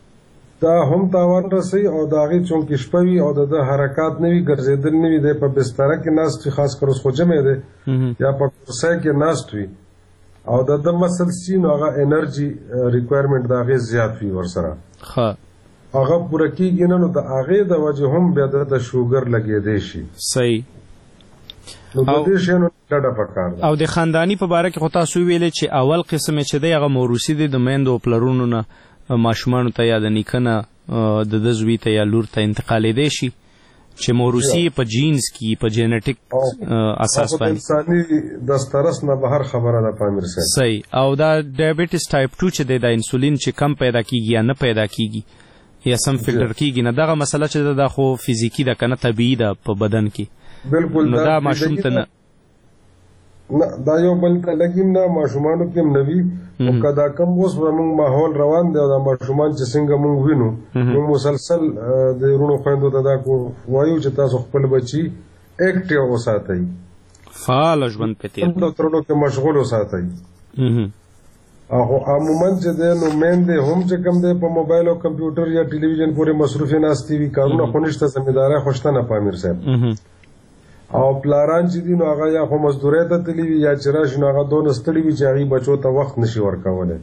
او دا غي چونکې شپه وي او د حرکت نه وي ګرځېدل نه وي د په بستر کې ناست خاص کر اوس خو جمع دی یا په کرسۍ کې ناست وي او د مسل سین هغه انرژي ریکوایرمنت دا غي زیات وي ورسره هغه پوره کیږي نه نو د هغه د وجه هم بیا د شوګر لګېدې شي. صحیح. نو د دې شنو ډډه پکار ده. او د خاندانی په باره کې خو تاسو ویلې چې اول قسم چې دی هغه موروثي دی، د میندو پلرونو نه ماشومانو ته یا د نیکه نه د ده زوی ته یا لور ته انتقالېدی شي، چې موروثي په جینز کې په جینټیک اساس باندې انساني دسترس نه بهر خبره ده پامیر صاحب. صحیح. او دا ډایبټیس ټایپ 2 چې دی د انسولین چې کم پیدا کیږي یا نه پیدا کیږي یا سم فلټر کیږي نه، دغه مسله چې دا خو فزیکی ده کنه طبيعي ده په بدن کې. بالکل دا ماشوم ته نه دا یو بل ته لګیم نه ماشومانو کې نوی او کدا کم اوس موږ ماحول روان دی دا ماشومان چې څنګه موږ وینو موږ مسلسل د ورونو خويندو ته دا کو وایو چې تاسو خپل بچي اکټیو وساتئ، فعال ژوند پته د ترونو کې مشغول وساتئ. او عموما چې د نو مین دی هم چې کم دی په موبایل او کمپیوټر یا ټلویزیون پورې مصروف ناشتي وی کارونه خونشته ځمېداري خوشتنه پامیر صاحب. او پلاران چې دي نو هغه یا خو مزدوري ته تللی وي یا چې راشي نو هغه دون ستړي وي چې هغه بچو ته وخت نشي ورکولای.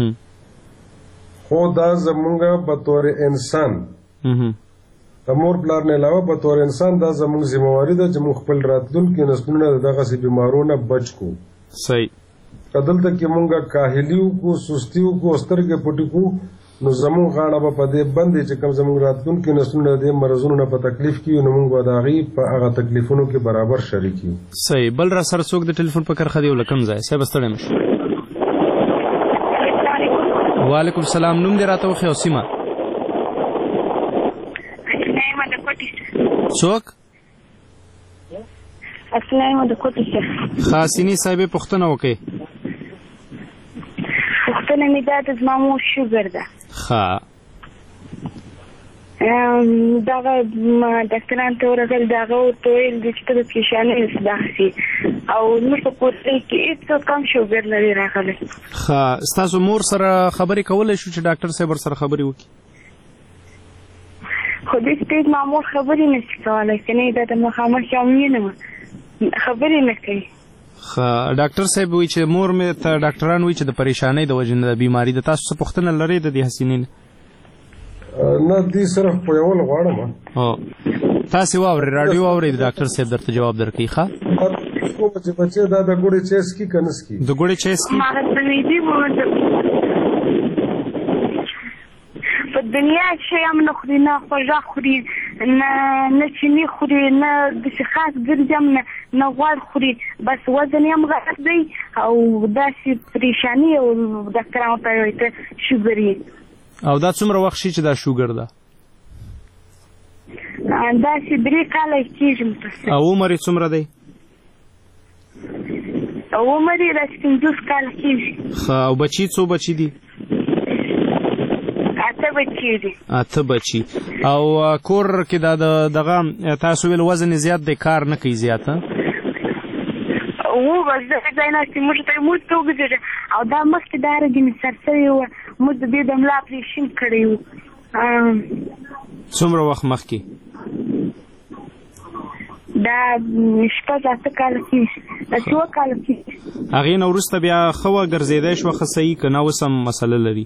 خو دا زمونږ په تور انسان د مور پلار نه علاوه په تور انسان دا زمونږ ذمہواری ده چې موږ خپل راتلونکي نسلونه دغه سي بیمارونه بچ کو. صحیح. کدلته کې مونږه کاهلیو کو سستیو کو سترګې پټی کو نو زمون غاړه په دې باندې چې کوم زمون راتلونکي نسلونه دې مرزونو نه په تکلیف کې نو مونږ وداغي په هغه تکلیفونو کې برابر شریک یو. صحیح. بل را سره څوک د ټلیفون په کرخه دی ولکم ځای صاحب ستړی مشه. وعلیکم السلام. نوم دې راته وخی او سیمه څوک؟ اسلام د کوټه خاصینی صاحب پښتنه وکي. پښتنه می دا د مامو شوګر ده. ها دا ډاکټران ته ورغل دا ورته ویل چې د پیشانې داسي او موږ په کوټه کې هیڅ کم شوګر نه راغلی. ها تاسو مور سره خبرې کولای شو چې ډاکټر صاحب سره خبرې وکړي؟ خو دې سټیج مامو خبرې نشي کولای کنه دا د مخامخ یومینه خبرې نه کوي. ډاکټر صاحب وی چې مور مې ته ډاکټران وی چې د پریشانۍ د وجې نه د بیماری د تاسو څه پوښتنه لري د دې حسینین؟ نه دې صرف په یو غواړم. تاسو واوري رادیو واوري د ډاکټر صاحب درته جواب درکړي. ښه کو بچي دا د ګوړې چیس کی کنس کی د ګوړې چیس کی په دنیا چې هم نه خوري نه خوږه خوري نه چینی خوري نه د خاص ګرځم نه غوړ خوري بس وزن یې غلط دی او داسې پریشانی او ډاکټرانو ته وایي ته شوګر یې. او دا څومره وخت شي چې دا شوګر ده؟ داسې 3 کاله کېږي. او عمر یې څومره دی؟ عمر یې داسې 50 کاله کېږي. ښه. او بچي څو بچي دي؟ 8 بچي دي. 8 بچي. او کور کې دا دغه تاسو ویل وزن زیات دی کار نه کوي زیات؟ او بس دا ځای نه چې موږ ته موږ ته وګورئ او دا مخکې دا رګین سرسوي و موږ دې د ملا اپریشن کړی و. څومره وخت مخکې؟ دا شپږ کاله کېږي. دا 2 کاله کېږي. هغې نه وروسته بیا ښه وګرځېدی شوه ښه صحیح که نه اوس هم مسله لري؟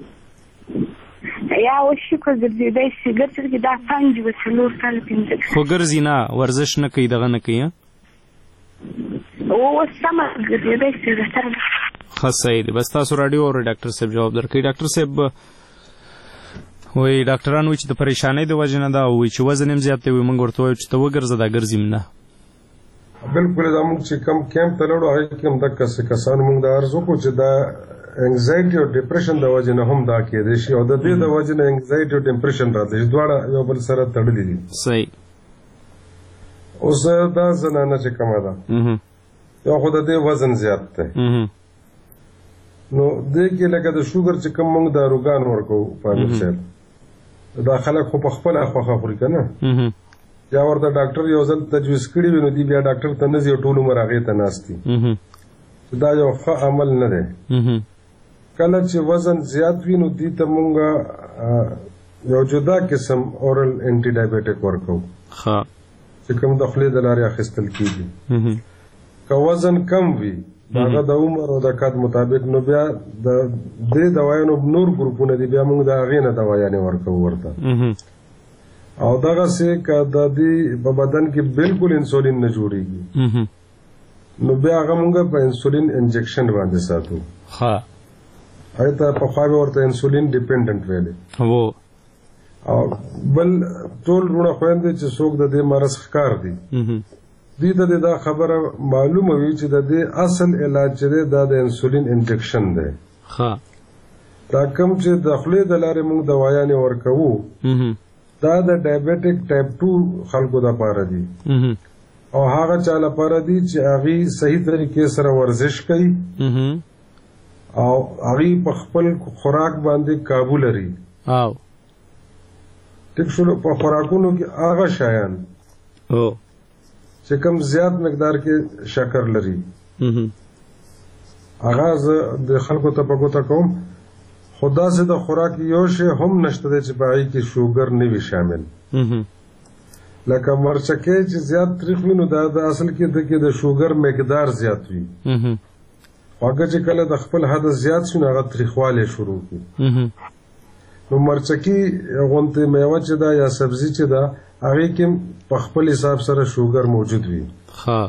یا اوس شکر ګرځېدی شي ګرځېدل کې دا 5 و 4 کاله 5 خو ګرځي نه ورزش نه کوي دغه نه کوي. اوس سمه ګرځېدی شي ښه صحیح دی. بس تاسو راډیو اورئ ډاکټر صاحب جواب درکوي. ډاکټر صاحب وایي ډاکټران وایي چې د پریشانۍ د وجې نه ده او وایي چې وزن هم زیات دی وایي موږ ورته وایو چې ته وګرځه دا ګرځیم نه. بالکل زموږ چې کم کیمپ ته لاړو هغې کې هم دغه کسان موږ د عرض وکړو چې دا انگزایټي او ډپریشن د وجې نه هم دا کېدای شي او د دې د وجې نه انگزایټي او ډپریشن راځي دواړه یو بل سره تړلي دي. صحیح. اوس دا زنانه چې کومه ده یو خو د دې وزن زیات دی نو دې کې لکه د شوګر چې کوم موږ داروګان ورکوو پامیر صاحب دا خلک خو په خپله خوښه خوري که نه یا ورته ډاکټر یو ځل تجویز کړي وي نو دی بیا ډاکټر ته نه ځي او ټول عمر هغې ته ناست دي. دا یو ښه عمل نه دی. کله چې وزن زیات وي نو دې ته مونږ یو جدا قسم اورل انټي ډایبیټک ورکوو چې کوم د خولې د لارې اخیستل کېږي. که وزن کم وي هغه د عمر او د قد مطابق نو بیا د دې دوایانو نور ګروپونه دي بیا مونږ د هغې نه دوایانې ورکوو ورته. او دغسې که د دې په بدن کې بالکل انسولین نه جوړېږي نو بیا هغه موږ په انسولین انجکشن باندې ساتو. ها ایته په خوا ورته انسولین ډیپندنت ویلې وو. او بل ټول رونه خويندې چې څوک د دې مرض ښکار دي دې ته دا خبره معلومه وي چې د دې اصل علاج چې دا د انسولین انجکشن دی. ها دا کوم چې د خولې د لارې موږ دوايانې ورکوو دا د ډایبټیک ټایپ 2 خلکو لپاره دي او هغه چا لپاره دي چې هغه صحیح طریقې سره ورزش کوي او هغه په خپل خوراک باندې قابو لري. او ټیک شو په خوراکونو کې هغه شایان چې کوم زیات مقدار کې شکر لري هغه د خلکو ته په ګوته کوم. خدا سے د خوراک یو شی هم نشته چې باقي کې شوګر نه وي شامل. لکه مرچکه چې زیات تریخ وي نو دا د اصل کې د شوګر مقدار زیات وي. هغه چې کله د خپل حد زیات شي هغه تریخواله شروع کی. نو مرچکی غونته میوه چې دا یا سبزی چې دا هغه کې په خپل حساب سره شوګر موجود وي. ها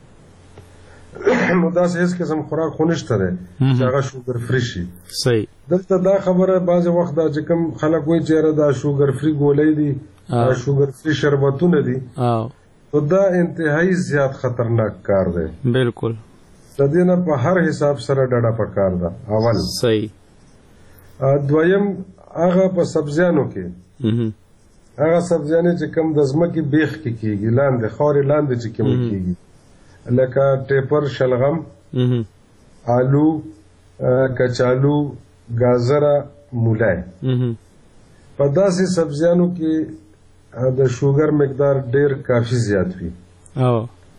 نو دا هیڅ قسم خوراک خونشته ده چې هغه شوګر فری شي. صحیح. دلته دا خبره بعض وخت دا چې کوم خلک وایي چې دا شوګر فری ګولې دي دا شوګر فری شربتونه دي او دا انتهایی زیات خطرناک کار دی. بالکل. د دې نه په هر حساب سره ډډه پکار ده. اول صحیح. دویم هغه په سبزیانو کې هغه سبزیانې چې کوم د ځمکې بیخ کې کیږي لاندې خاورې لاندې چې کوم کیږي لکه ټیپر شلغم آلو کچالو گازره مولای په داسې سبزیانو کې د شوګر مقدار ډیر کافی زیات وي. او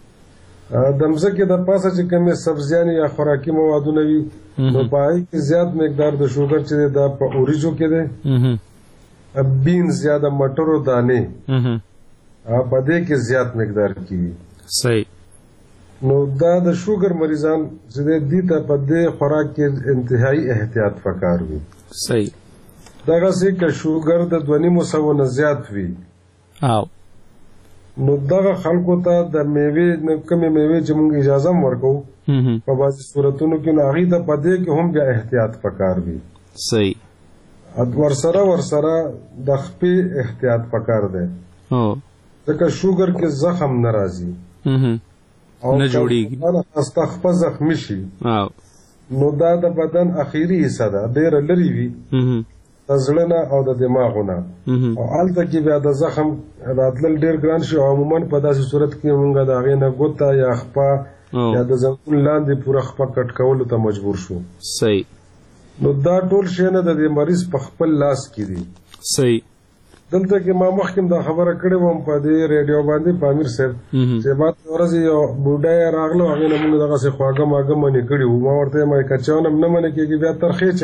د مځکې د پاسه چې کومې سبزیانې یا خوراکي موادونه وي نو په هغې کې زیات مقدار د شوګر چې دا په اوریجو کې دی. بینز یا د مټرو دانې په دې کې زیات مقدار کې وي. صحیح. نو دا د شوګر مریضان چې دې ته په دې خوراک کې انتهایی احتیاط پکار وي. صحیح. دغه څه چې شوګر د 2.5 نه زیات وي او نو دغه خلکو ته د میوې کمې میوې چې موږ اجازه ورکو په بعض صورتونو کې نو هغه ته په دې کې هم بیا احتیاط پکار وي. صحیح. ورسره د خپې احتیاط پکار دی. ځکه شوګر کې زخم ناراضي نه جوړیږي استخفه زخمی شي نو دا د بدن اخیری حصہ ده ډیر لري وي د زړه نه او د دماغونه او هلته کې بیا د زخم راتلل ډیر ګران شي. عموما په داسې صورت کې موږ د هغې نه ګوته یا خپه یا د زنګون لاندې پوره خپه کټ کولو ته مجبور شو. صحیح. نو دا ټول شیونه د دې مریض په خپل لاس کې دي. صحیح. دلته کې ما مخکې دا خبره کړې وم په دې ریډیو باندې په امیر صاحب چې بعد ورځ یو بوډا راغله هغې نه موږ دغسې خواږه ماږه منې کړي وو. ما ورته وایم که چا نه منې کېږي بیا ترخې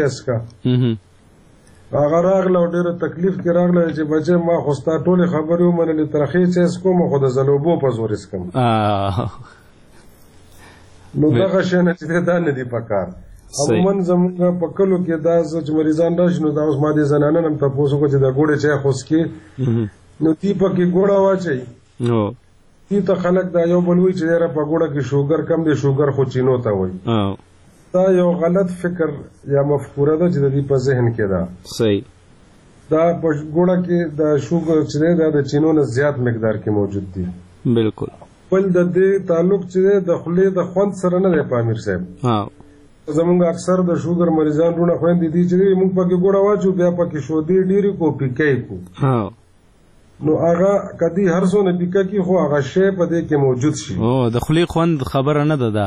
چیسکه. هغه راغله او ډېره تکلیف کې راغله چې بچی ما خو ستا ټولې خبرې ومنلې ترخې چیس کوم خو د زلوبو په زور څکم. نو دغه شیونه چې دا نه دي پکار. عموما زموږ په کلو کې دا چې مریضان راشي نو دا اوس ما دې زنانه هم تپوس وکړو چې د ګوړې چای خوڅکي نو تی پکې ګوړه واچوي تی ته خلک دا یو بل وایي چې یاره په ګوړه کې شوګر کم دی شوګر خو چینو ته وایي. دا یو غلط فکر یا مفکوره ده چې د دې په ذهن کې ده. صحیح. دا په ګوړه کې د شوګر چې دی دا د چینو نه زیات مقدار کې موجود دي. بالکل. بل د دې تعلق چې دی د خولې د خوند سره نه دی په امیر صاحب. زمونږ اکثر د شوګر مریضان رونه خويندې دي چې موږ پکې ګوړه واچو بیا پکې شودې ډېرې کو پیکای کو نو هغه کدی هر څو نه پیکا کی خو هغه شی په دې کې موجود شي. او د خولې خوند خبره نه ده.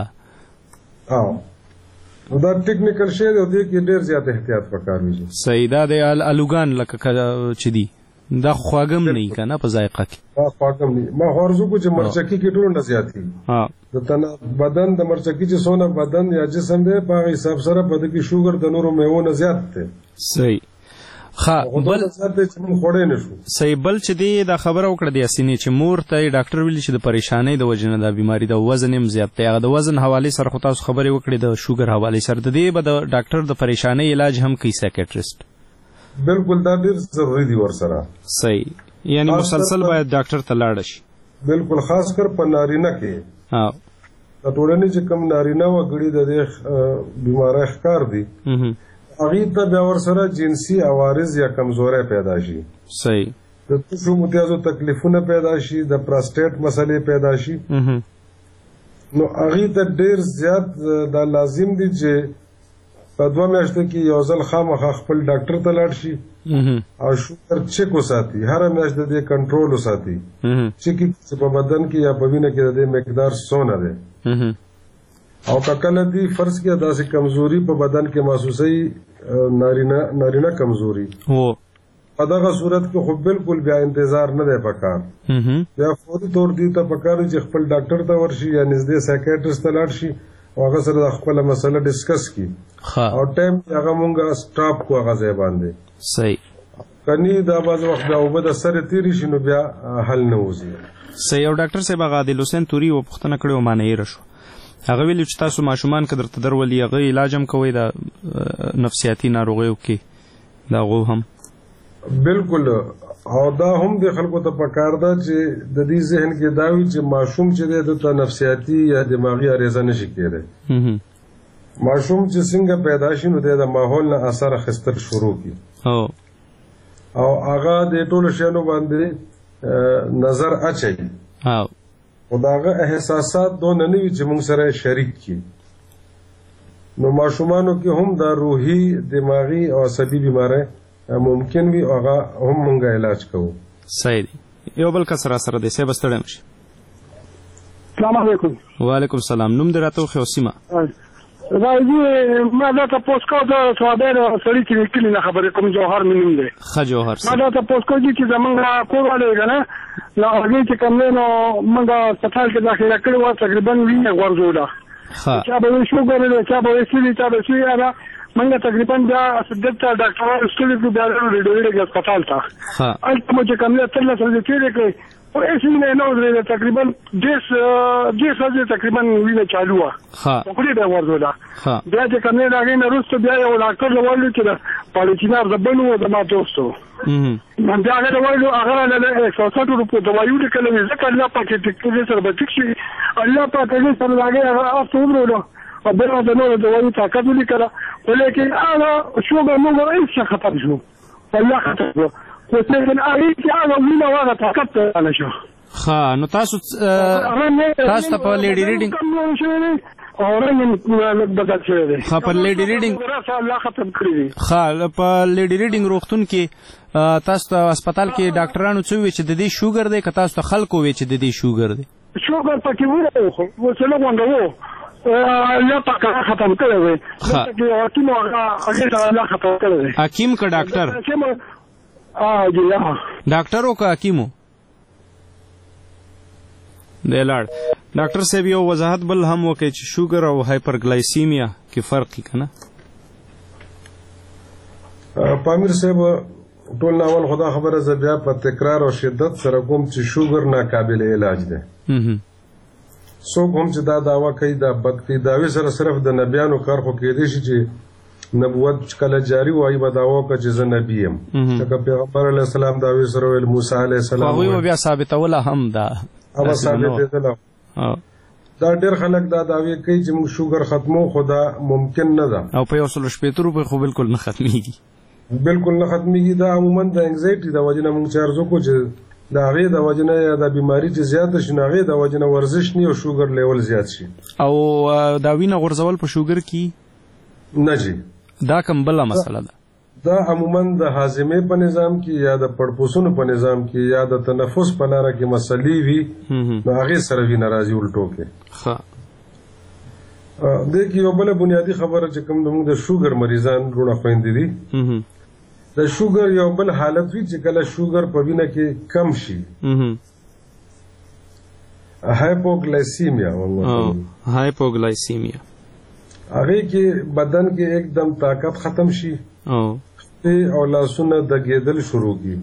نو دا ټیکنیکل شی دی دې کې ډېر زیات احتیاط پکار وي. صحیح. دا د الوګان لکه چې دي دا خواږم نه کنه په ذایقه کې. دا خواږم نه ما هرڅو کو چې مرچکی کې ټول نه زیاتی. د تن بدن د مرچکی چې سونه بدن یا جسم دی په حساب سره په دې کې شوګر د نورو میوو نه زیات دی. صحیح. بل صحیح. بل چې دی دا خبره وکړه د یاسینې چې مور ته ډاکټر ویلي چې د پریشانۍ د وجې نه دا بیماری د وزن هم زیات دی. هغه د وزن حوالې سره خو تاسو خبرې وکړې د شوګر حوالې سره د دې به د ډاکټر د پریشانۍ علاج هم کوي سایکیټریسټ. بالکل دا ډیر ضروري دی ورسره. صحیح. یعنی مسلسل باید ډاکټر ته لاړ شي. بالکل خاص کر په نارینه کې د ټولنې چې کوم نارینه وګړي د دې بیماری ښکار دي هغې ته بیا ورسره جنسي عوارض یا کمزورۍ پیدا شي. صحیح. د تشو متیازو تکلیفونه پیدا شي، د پراسټیټ مسلې پیدا شي. نو هغې ته ډېر زیات دا لازم دي چې په 2 میاشتو کې یو ځل خامخا خپل ډاکټر ته لاړ شي او شوګر چیک وساتي، هره میاشت د دې کنټرول وساتي چې په بدن کې یا په وینه کې د دې مقدار څونه دی. او که کله دې فرض کړه داسې کمزوري په بدن کې محسوسوي، نارینه کمزوري، په دغه صورت کې خو بالکل بیا انتظار نه دی پکار. بیا فوري طور دې ته پکار چې خپل ډاکټر ته ورشي یا نږدې سایکیاټرسټ ته لاړ شي او هغه سره د خپله مسله ډسکس کړي او ټایم هغه مونږ سټاپ کو هغه ځای باندې. صحیح. کني دا بعض وخت بیا اوبه د سره تېرې شي نو بیا حل نه وځي. صحیح. او ډاکټر صاحب هغه عادل حسین توري وپوښتنه کړې وه معنی یې شو، هغه ویلي چې تاسو ماشومان که درته درولي هغه علاج هم کوئ د نفسیاتي ناروغیو کې د هغو هم؟ بالکل. او دا هم د خلکو ته پکار ده چې د دې ذهن کې دا وي چې ماشوم چې دی دته نفسیاتي یا دماغي اغېزه نشي کېدی. ماشوم چې څنګه پیدا شي نو د ماحول نه اثر اخیستل شروع کړي او هغه د ټولو شیانو باندې نظر اچوي او د هغه احساسات دونه نه وي چې موږ سره شریک کړي. نو ماشومانو کې هم دا روحي، دماغي او عصبي بیماری ممکن وي، هغه هم مونږ علاج کوو. صحیح دی. یو بل کس را سره دی، صاحب ستړی مشي. السلام علیکم. وعلیکم السلام. نوم دې راته وښیه او سیمه؟ راځي ما دا تاسو کو د سوادر سړی چې کلی نه خبرې کوم، جوهر مې نوم دی. ښه جوهر. ما دا تاسو کو چې زمونږ کورواله کنه نو هغه چې کوم نو موږ سفر کې داخله کړو و تقریبا وینه ورزوله. چا به شوګر له چا به سړي چا به سړي منګه تقریبا بیا دلته ډاکټر استلی کو بیا ډېر هسپتال ته الته مو چې کوم له تر لاسه تیرې کړې او اسې نه نو درې تقریبا 10 ساعت تقریبا وینه چالو و په دې به ورزوله. بیا چې کوم نه راغی نه روسته بیا یو ډاکټر لوړل چې پالیټینار د بنو د ما دوستو من بیا هغه لوړل هغه له 160 روپیو دوايو لیکلې ځکه الله پاکه ټیکې سره بچی شي، الله پاکه سره راغی هغه افتورلو او بل د نور دوايو طاقت ولیکله، ولیکن هغه شوګر موږ هیڅ ختم شو الله ختم شو، ولیکن هغه چې هغه وینه هغه طاقت نه شو. ښه. نو تاسو ته په لیډي ریډینګ ښه په لیډي ریډینګ الله ختم کړی دی. ښه. په لیډي ریډینګ روغتون کې تاسو ته هسپتال کې ډاکټرانو څه وویل چې د دې شوګر دی، که تاسو ته خلکو وویل چې د دې شوګر دی؟ شوګر پکې وو وسله غونډه وو الله پاک ختم کړی وي. حکیم هغه الله ختم کړی دی. حکیم که ډاکټر؟ ډاکټر او که حکیمو دی لاړ. ډاکټر صاحب یو وضاحت بل هم وکړي چې شوګر او هایپرګلایسیمیا کې فرق یې که نه؟ پامیر صاحب ټول ناول خدا خبره زه بیا په تکرار او شدت سره کوم چې شوګر ناقابل علاج دی. څوک هم چې دا دعوه کوي دا بد کوي، دعوې سره صرف د نبیانو کار خو کېدی شي چې نبوت کله جاری وایي به دعوه وکړه چې زه نبي یم، لکه پیغمبر علیه السلام دعوې سره ویل، موسی علیه السلام هغوی بیا ثابتوله هم دا هغه ثابتېدله. دا ډېر خلک دا دعوې کوي چې موږ شوګر ختمو، خو دا ممکن نه ده او په 160 روپۍ خو بالکل نه ختمیږي. بالکل نه ختمیږي. دا عموما د انگزایټي د وجې نه موږ چې ارزو کو چې د هغې د وجې نه یا د بیماري چې زیاته شي نو هغې د وجې نه ورزش نه او شوګر لیول زیات شي او دا وینه غورځول په شوګر کې نه جي. دا کوم بله مسله ده؟ دا عموما د هاضمې په نظام کې یا د پړپوسونو په نظام کې یا د تنفس په لاره کې مسلې وي نو هغې سره وینه راځي الټو کې. دې کې یو بله بنیادي خبره چې کوم زموږ د شوګر مریضان وروڼه خویندې دي، د شوګر یو بل حالت وي چې کله شوګر په وینه کې کم شي، هایپوګلایسیمیا هایپوګلایسیمیا، هغې کې بدن کې एकदम طاقت ختم شي او لاسونه دګېدل شروع کی.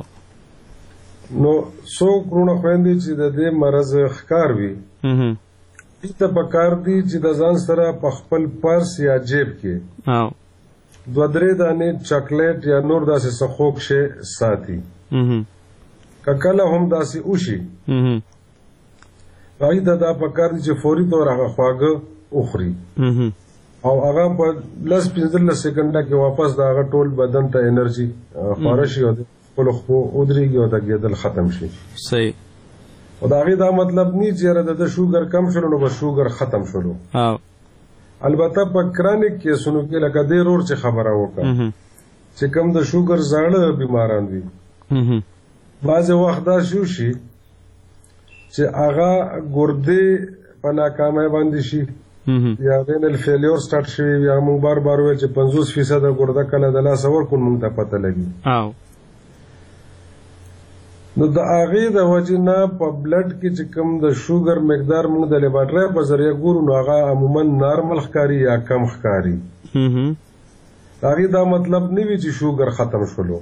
نو څوک وروڼه خویندې چې د دې مرض ښکار وي دې ته پکار دي چې د ځان سره په خپل پرس یا جیب کې 2-3 دانې چاکلیټ یا نور داسې څه خوږ شی ساتي. که کله هم داسې وشي هغه دا پکار دي چې فوري تور هغه خواږه وخوري او هغه په 10-15 سکندې کې واپس دا هغه ټول بدن ته انرژي خارشي او خپل خو ودرېږي او دا کېدل ختم شي. صحیح. او دا غي دا مطلب نه چې د شوګر کم شول نو به شوګر ختم شول. البته په کرانیک کیسونو کې لکه د رور چې خبره وکړه چې کم د شوګر زاړه بیماران دي بعض وخت دا شي چې هغه ګردې په ناکامۍ باندې شي یا رینل فیلیور سٹارټ شي یا موږ بار بار وایو چې 50% ګرده کله د لاس ورکون موږ ته پته لګي. نو د هغې د وجې نه په بلډ کې چې کوم د شوګر مقدار موږ د لیبارټرۍ په ذریعه ګورو نو هغه عموما نارمل ښکاري یا کم ښکاري. د هغې دا مطلب نه وي چې شوګر ختم شولو.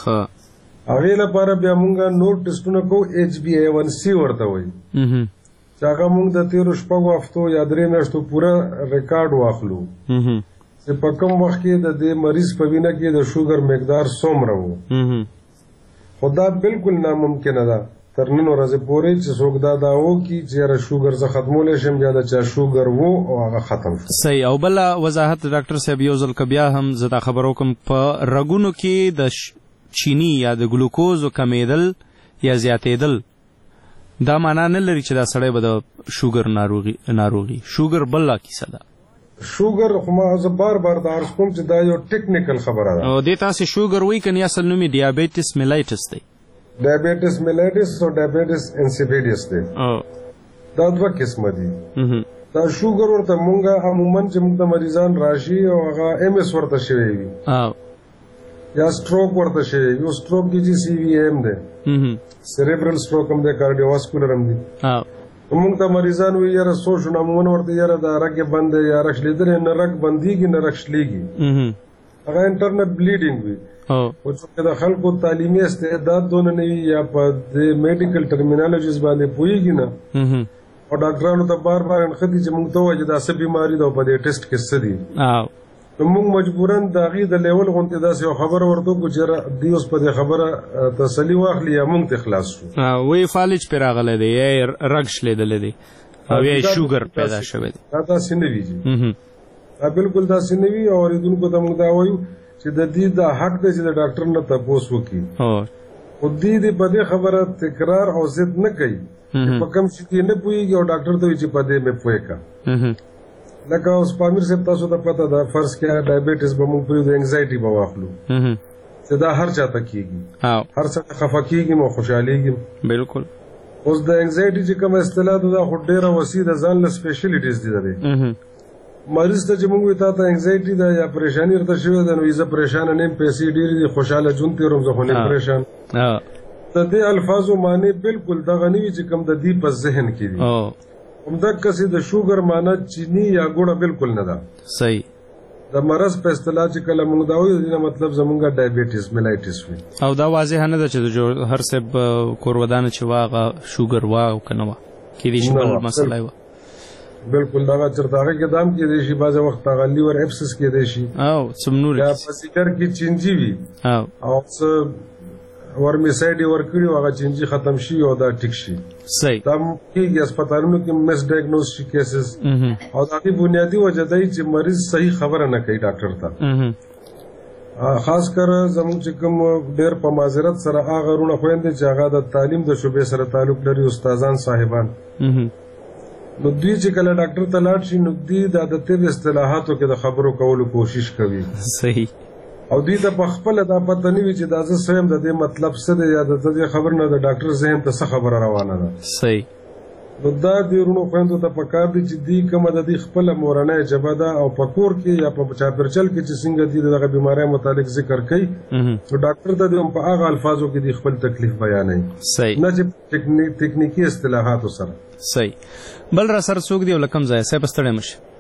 هغې لپاره بیا موږ نور ټسټونه کوو HbA1c ورته وایي چې هغه موږ د تیرو 6 هفتو یا 3 میاشتو پوره ریکارډ واخلو چې په کوم وخت کې د دې مریض په وینه کې د شوګر مقدار څومره و. خو دا بالکل ناممکنه ده تر نن ورځې پورې چې څوک دا دعوه وکړي چې یاره شوګر زه ختمولی شم یا د چا شوګر و او هغه ختم شو. صحیح. او بله وضاحت ډاکټر صاحب یو ځل که بیا هم زه دا خبر وکړم په رګونو کې د چینی یا د ګلوکوز کمیدل یا زیاتېدل دا معنا نه لري چې دا سړی به د شوګر ناروغي شوګر بله کیسه ده. شوګر خو ما زه بار بار دا عرض کوم چې دا یو ټیکنیکل خبره ده. او دې تاسې شوګر وایي که نه اصل نوم یې ډیابیټس میلایټس دی. ډیابیټس میلایټس او ډیابیټس انسیپیډیس دی. دا دوه قسمه دي. دا شوګر ورته مونږ عموما چې موږ د مریضان راشي او هغه MS ورته شوی وي یا سټروک ورته شوی وي. یو سټروک کې چې CVM دی سیریبرل سټروک هم دی کارډیوواسکولر هم دی. موږ ته مریضان وي یاره سوچ نو عموما ورته یاره دا رګ بند یا رګ شلیدلې نه رګ بندېږي نه رګ شلیږي هغه انټرنل بلیډینګ وي. او چې د خلکو تعلیمي استعداد دونه نه وي یا په د میډیکل ټرمینالوجیز باندې پوهېږي نه او ډاکټرانو ته بار بار انښتي چې موږ ته ووایي چې دا څه بیماري ده او په دې ټیسټ کې څه دي. نو موږ مجبورن د هغې د لیول غوندې داسې یو خبره ورته وکړو چې دوی اوس په دې خبره تسلي واخلي یا موږ ته خلاص شو. وایي فالج پرې راغلی دی یا یې رګ شلیدلی دی او یا یې شوګر پیدا شوی دی. دا داسې نه وي دا بالکل داسې نه وي. او اورېدونکو ته موږ دا وایو چې د دې دا حق دی چې د ډاکټر نه تپوس وکړي خو دوی دې په دې خبره تکرار او ضد نه کوي چې په کوم شي کې نه پوهېږي او ډاکټر ته وایي چې په دې مې پوه کړه. لکه اوس پامیر صاحب تاسو ته پته ده فرض کړه ډایبیټس به موږ پرېږدو انګزایټي به واخلو چې دا هر چاته کېږي هر څه خفه کېږي او خوشحالېږي. بالکل. اوس د انګزایټي چې کومه اصطلاح ده دا خو ډېره وسیع ده ځان له سپیشلیټیز دي ده. مریض ته چې موږ وایو تا ته انګزایټي ده یا پریشاني ورته شوې ده نو زه پریشانه نه یم پیسې ډېرې دي خوشحاله ژوند تېروم زه خو نه یم پریشان. د دې الفاظو معنی بالکل دغه نه وي چې کوم د دې په ذهن کې دي. همدقسې د شوګر معنی چینی یا ګوړه بالکل نه ده. صحیح. د مرض په اصطلاح چې کله موږ دا وایو دې مطلب زمونږ ډایبیټس میلایټس وي. او دا واضح نه ده چې د هر صاحب کور ودانه چې وا هغه شوګر وا او که نه وا کېدای شي بل مسله وه. بالکل دغه چېرته هغه کې دام کېدای شي بعضې وخت هغه لیور ایپسس کېدای شي او څه نور یا په سیګر کې چینجي وي او څه ورمیسایډ یې ورکړي او هغه چینجي ختم شي او دا ټیک شي. صحیح. دا کېږي هسپتالونو کې مس ډایګنوز شي کیسز او د هغې بنیادي وجه دی چې مریض صحیح خبره نه کوي ډاکټر ته. خاص کر زموږ چې کوم ډېر په معذرت سره هغه رونه خویندې چې هغه د تعلیم د شعبې سره تعلق لري استادان صاحبان نو دوی چې کله ډاکټر ته لاړ شي نو دوی د طب اصطلاحاتو کې د خبرو کولو کوشش کوي. صحیح. او دوی ته په خپله دا پته نه وي چې دا زه څه یم د دې مطلب څه دی یا د دې خبر نه د ډاکټر ذهن ته څه خبره روانه ده. صحیح. نو دا د رونو خویندو ته پکار دي چې دوی کومه د دې خپله مورنۍ ژبه ده او په کور کې یا په چاپېرچل کې چې څنګه دوی د دغه بیمارۍ متعلق ذکر کوي نو ډاکټر ته دوی هم په هغه الفاظو کې د خپل تکلیف بیانوي. صحیح. نه چې تکنیکي اصطلاحاتو سره. صحیح. بل را سره څوک دی او له کوم ځایه صاحب ستړی مه شي.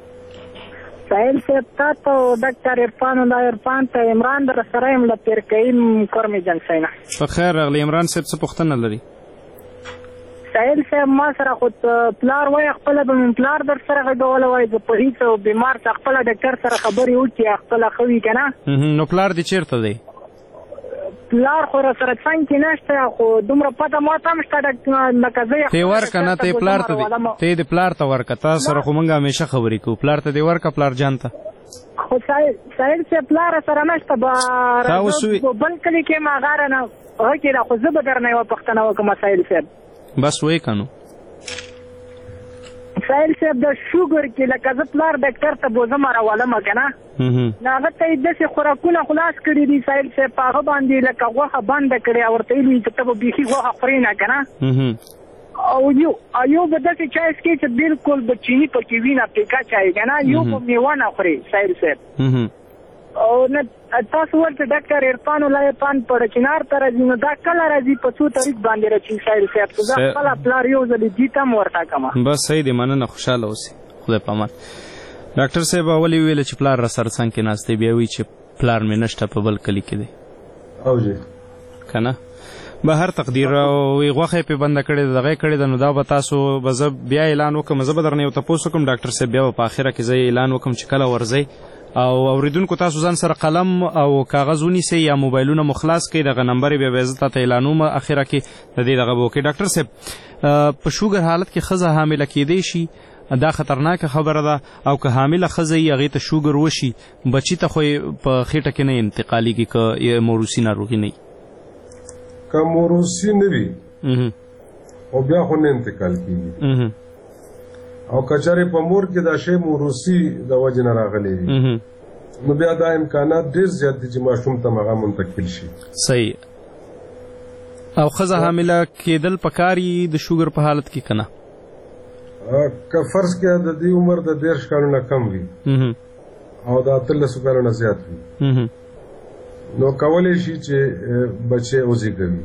ساحل صاحب تا ته ډاکټر عرفان دا عرفان ته عمران در سره یم له پیر کیم کورمې جنګسۍ نه. په خیر راغلی عمران صاحب څه پوښتنه لري؟ ساحل صاحب ما سره خو پلار وایي خپله به مې پلار در سره غږولی وایي زه په هېڅ بیمار ته خپله ډاکټر سره خبرې وکړي خپله ښه وي که نه. نو پلار دې چېرته دی؟ پلار خو را سره څنګ کې نشته خو دومره پته ماته هم شته لکه زه ته ورکه نه ته پلار ته ته د پلار ته ورکه تا سره خو موږ همیشه خبرې کوو پلار ته دې ورکه پلار جان ته خو سایل چې پلار سره نشته بل کلی کې ما غاره نه هکې دا خو زه به درنه یوه پوښتنه وکړم سایل صاحب بس وایې که نو سایل صاحب د شوګر کې لکه زه پلار ډاکټر ته بوزم راولمه که نه نو هغه ته یې داسې خوراکونه خلاص کړي دي سایل صاحب په هغه باندې لکه غوښه بنده کړې او ورته ویلي چې ته به بیخي غوښه خورې نه که نه او یو به داسې چای څکې چې بلکل به چیني پکې وي نه پیکه چای که نه یو به میوه نه خورې سایل صاحب او نه تاسو ورته ډاکټر عرفان الله عرفان په چنار ته راځي نو دا کله راځي په څو تاریخ باندې راځي سایل صاحب زه خپل پلار یو ځل دې ته ورته کوم بس صحیح دی مننه خوشاله اوسئ خدای په امان ډاکټر صاحب ولې ویل چې پلار را سره څنګ کې ناست دی بیا وی چې پلار مې نشته په بل کلی کې دی او جی که نه به هر تقدیر وی غوښه پې بنده کړې ده دغه کړې ده نو دا به تاسو به زه بیا اعلان وکړم زه به درنه یو تپوس وکړم ډاکټر صاحب بیا به په اخره کې زه اعلان وکړم چې کله ورځئ او اوریدونکو تاسو ځان سره قلم او کاغذ ونیسئ یا موبایلونه مو خلاص کړئ دغه نمبر بیا به زه تاته اعلانوم اخره کې د دې دغه به وکړئ ډاکټر صاحب په شوګر حالت کې ښځه حامله کیدی شي دا خطرناکه خبره ده او که حامله ښځه یې هغې ته شوګر وشي بچي ته خو په خېټه کې نه انتقالېږي که موروثي ناروغي نه وي که موروثي نه وي او بیا خو نه انتقال کېږي او که چېرې په مور کې دا شی موروثي د وجې نه راغلی وي نو بیا دا امکانات ډېر زیات دي چې ماشوم ته هغه منتقل شي صحیح او ښځه حامله کېدل پکار یي د شوګر په حالت کې که نه که فرض کې د دې عمر د 13 کالو نه کم وي او د 13 کالو نه زیات وي نو کولی شي چې بچی وزېږوي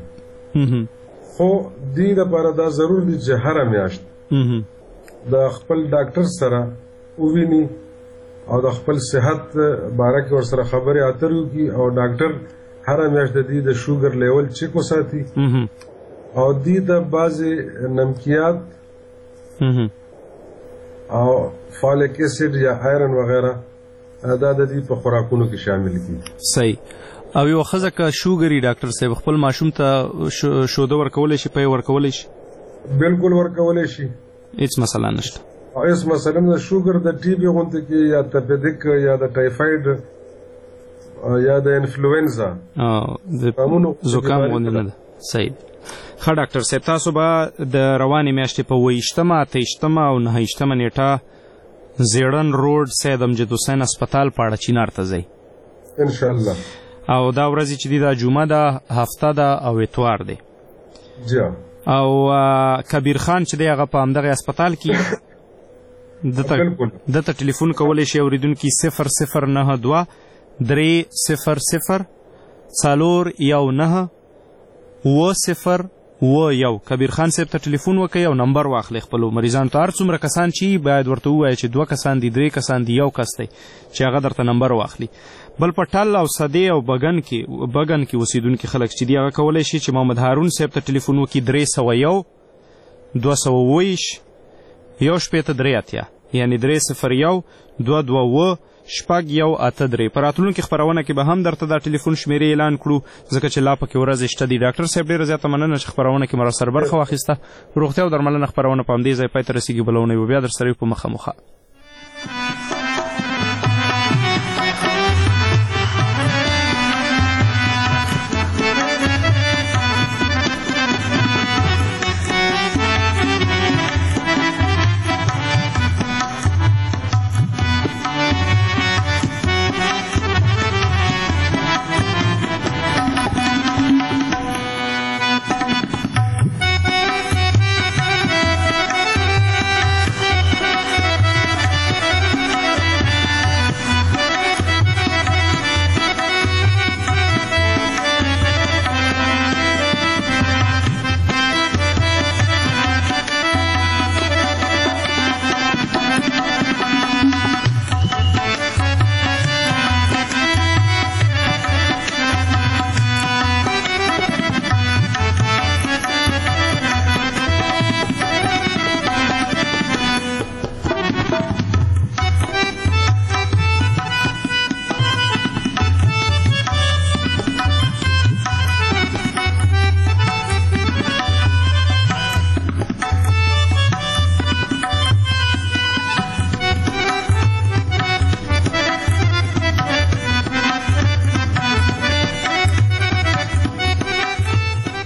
خو دې دپاره دا ضرور دي چې هره میاشت د خپل ډاکټر سره وویني او د خپل صحت باره کې ورسره خبرې اترې وکړي او ډاکټر هره میاشت د دې د شوګر لیول چیک وساتي او دې ته بعضې نمکیات او فالک اسید یا آیرن وغیرہ دا د دې په خوراکونو کې شامل دي صحیح او یو ښځه که شوګري ډاکټر صاحب خپل ماشوم ته شوده ورکولی شي پی ورکولی شي بالکل ورکولی شي هیڅ مسله نشته هیڅ مسله نه شوګر د ټي بي غونته کې یا تپیدک یا د ټایفاید یا د انفلوئنزا د زکام غونډه نه ده صحیح ښه ډاکټر صاحب تاسو به د روانې میاشتې په 28 28 او 29 نیټه زیړن روډ سید امجد حسین هسپتال پاړه چینار ته ځئ انشاءالله او دا ورځې چې دي دا جمعه ده هفته ده او اتوار دی او کبیر خان چې دی هغه په همدغه هسپتال کې دته ټلیفون کولی شي اوریدونکي 0092 300 419 کبیر خان صاحب ته ټلیفون وکړئ او نمبر واخلئ خپلو مریضانو ته هر څومره کسان چې باید ورته ووایي چې 2 کسان دي 3 کسان دي یو کس دی چې هغه درته نمبر واخلي بل په ټل او صدې او بګن کې اوسېدونکي خلک چې دي هغه کولی شي چې محمد هارون صاحب ته ټلیفون وکړي 301 220 183 یعنی 301 222 شپږ 183 په راتلونکي خپرونه کې به هم درته دا ټلیفون شمیرې اعلان کړو ځکه چې لا پکې ورځې شته دي ډاکټر صاحب ډېره زیاته مننه چې خپرونه کې مو راسره برخه واخیسته روغتیا او درملنه خپرونه په همدې ځای پای ته رسېږي بلونه به بیا در سره په مخه